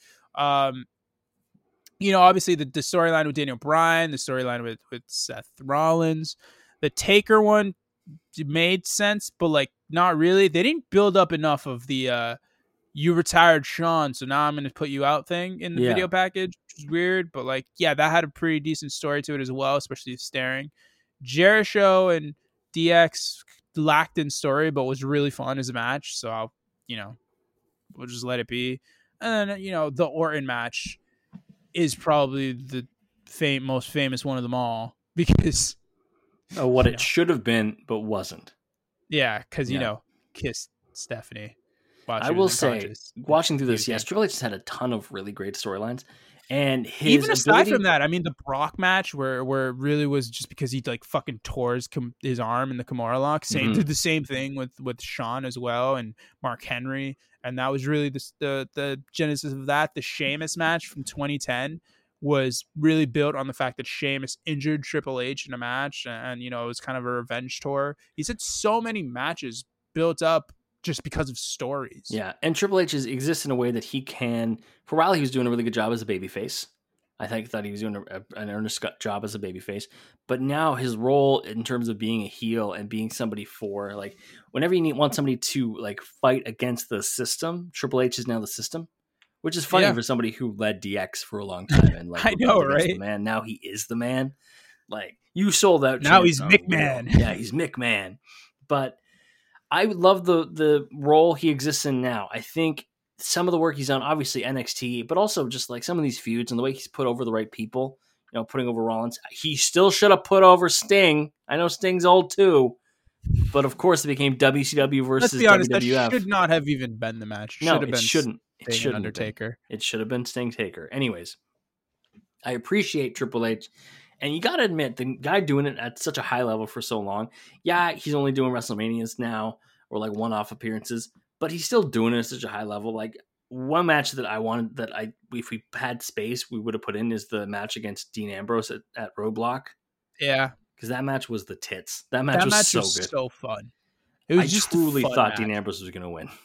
You know, obviously the storyline with Daniel Bryan, the storyline with Seth Rollins, the Taker one made sense, but like not really. They didn't build up enough of the you retired Shawn, so now I'm going to put you out thing in the video package, which is weird, but like, yeah, that had a pretty decent story to it as well, especially staring. Jericho and DX lacked in story, but was really fun as a match, so we'll just let it be. And then, you know, the Orton match is probably the most famous one of them all, because what it should have been, but wasn't. Yeah, because, you know, kissed Stephanie. I will say, watching through this, yes, Triple H has had a ton of really great storylines. And even aside from that, I mean, the Brock match where it really was just because he like fucking tore his arm in the Kimura lock. Did the same thing with Shawn as well and Mark Henry, and that was really the genesis of that. The Sheamus match from 2010 was really built on the fact that Sheamus injured Triple H in a match, and you know, it was kind of a revenge tour. He's had so many matches built up just because of stories. Yeah, and Triple H exists in a way that he can. For a while, he was doing a really good job as a babyface. I thought he was doing an earnest job as a babyface. But now his role in terms of being a heel and being somebody for, like, whenever you want somebody to like fight against the system, Triple H is now the system. Which is funny for somebody who led DX for a long time and like I know, right? The man. Now he is the man. Like, you sold out. Now he's McMahon. Yeah, he's McMahon. But I love the role he exists in now. I think some of the work he's done, obviously NXT, but also just like some of these feuds and the way he's put over the right people. You know, putting over Rollins. He still should have put over Sting. I know Sting's old too. But of course, it became WCW versus Let's be honest, WWF. That should not have even been the match. It shouldn't. It shouldn't Undertaker. It should have been Sting Taker. Anyways, I appreciate Triple H, and you got to admit the guy doing it at such a high level for so long. Yeah, he's only doing WrestleManias now or like one-off appearances, but he's still doing it at such a high level. Like, one match that I wanted if we had space, we would have put in is the match against Dean Ambrose at Roadblock. Yeah, because that match was the tits. That match was so good, so fun. It was just truly thought Dean Ambrose was going to win.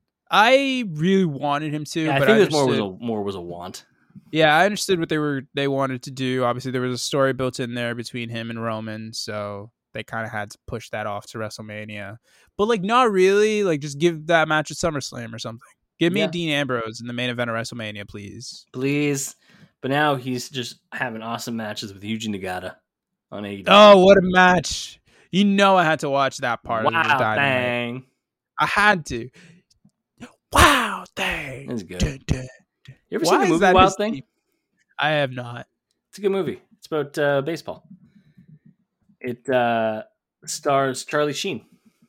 I really wanted him to, but I think it was more was a want. Yeah, I understood what they wanted to do. Obviously, there was a story built in there between him and Roman, so they kind of had to push that off to WrestleMania. But like, not really. Like, just give that match at SummerSlam or something. Give me Dean Ambrose in the main event of WrestleMania, please. Please. But now he's just having awesome matches with Yuji Nagata on AEW. Oh, what a match! You know, I had to watch that part of the Dynamite. Dang! I had to. Wow, dang. That's good. You ever seen the movie Wild Thing? I have not. It's a good movie. It's about baseball. It stars Charlie Sheen.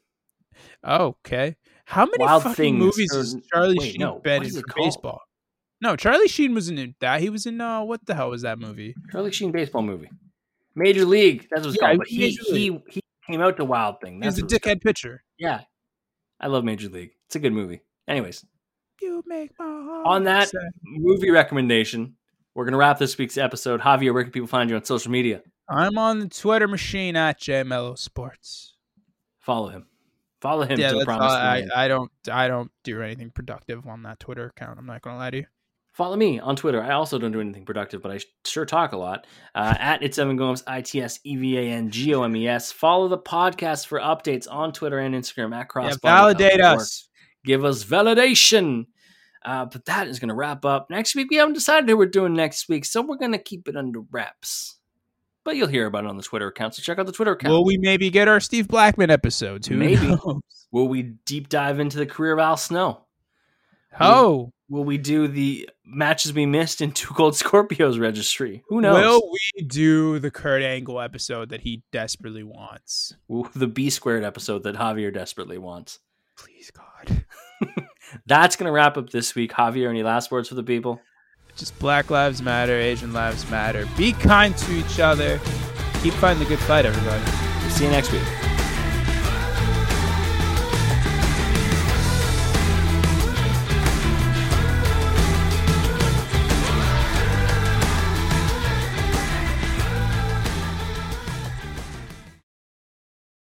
Oh, okay. How many fucking movies has Charlie Sheen been in for baseball? No, Charlie Sheen was in that. He was in, what the hell was that movie? Charlie Sheen baseball movie. Major League. That's what it's called. But he came out to Wild Thing. He's a dickhead pitcher. Yeah. I love Major League. It's a good movie. Anyways. You make my heart on that movie recommendation, we're going to wrap this week's episode. Javier, where can people find you on social media? I'm on the Twitter machine at JMelloSports. Follow him. Follow him to the promised land. I don't do anything productive on that Twitter account. I'm not going to lie to you. Follow me on Twitter. I also don't do anything productive, but I sure talk a lot. At It's Evan Gomes, ITSEVANGOMES. Follow the podcast for updates on Twitter and Instagram at Crossbody. Validate us. Give us validation. But that is going to wrap up. Next week, we haven't decided who we're doing next week, so we're going to keep it under wraps. But you'll hear about it on the Twitter account, so check out the Twitter account. Will we maybe get our Steve Blackman episodes? Who knows? Will we deep dive into the career of Al Snow? Will we do the matches we missed in Two Cold Scorpios registry? Who knows? Will we do the Kurt Angle episode that he desperately wants? The B Squared episode that Javier desperately wants? Please, God. That's going to wrap up this week. Javier, any last words for the people? Just Black Lives Matter, Asian Lives Matter. Be kind to each other. Keep fighting the good fight, everybody. See you next week.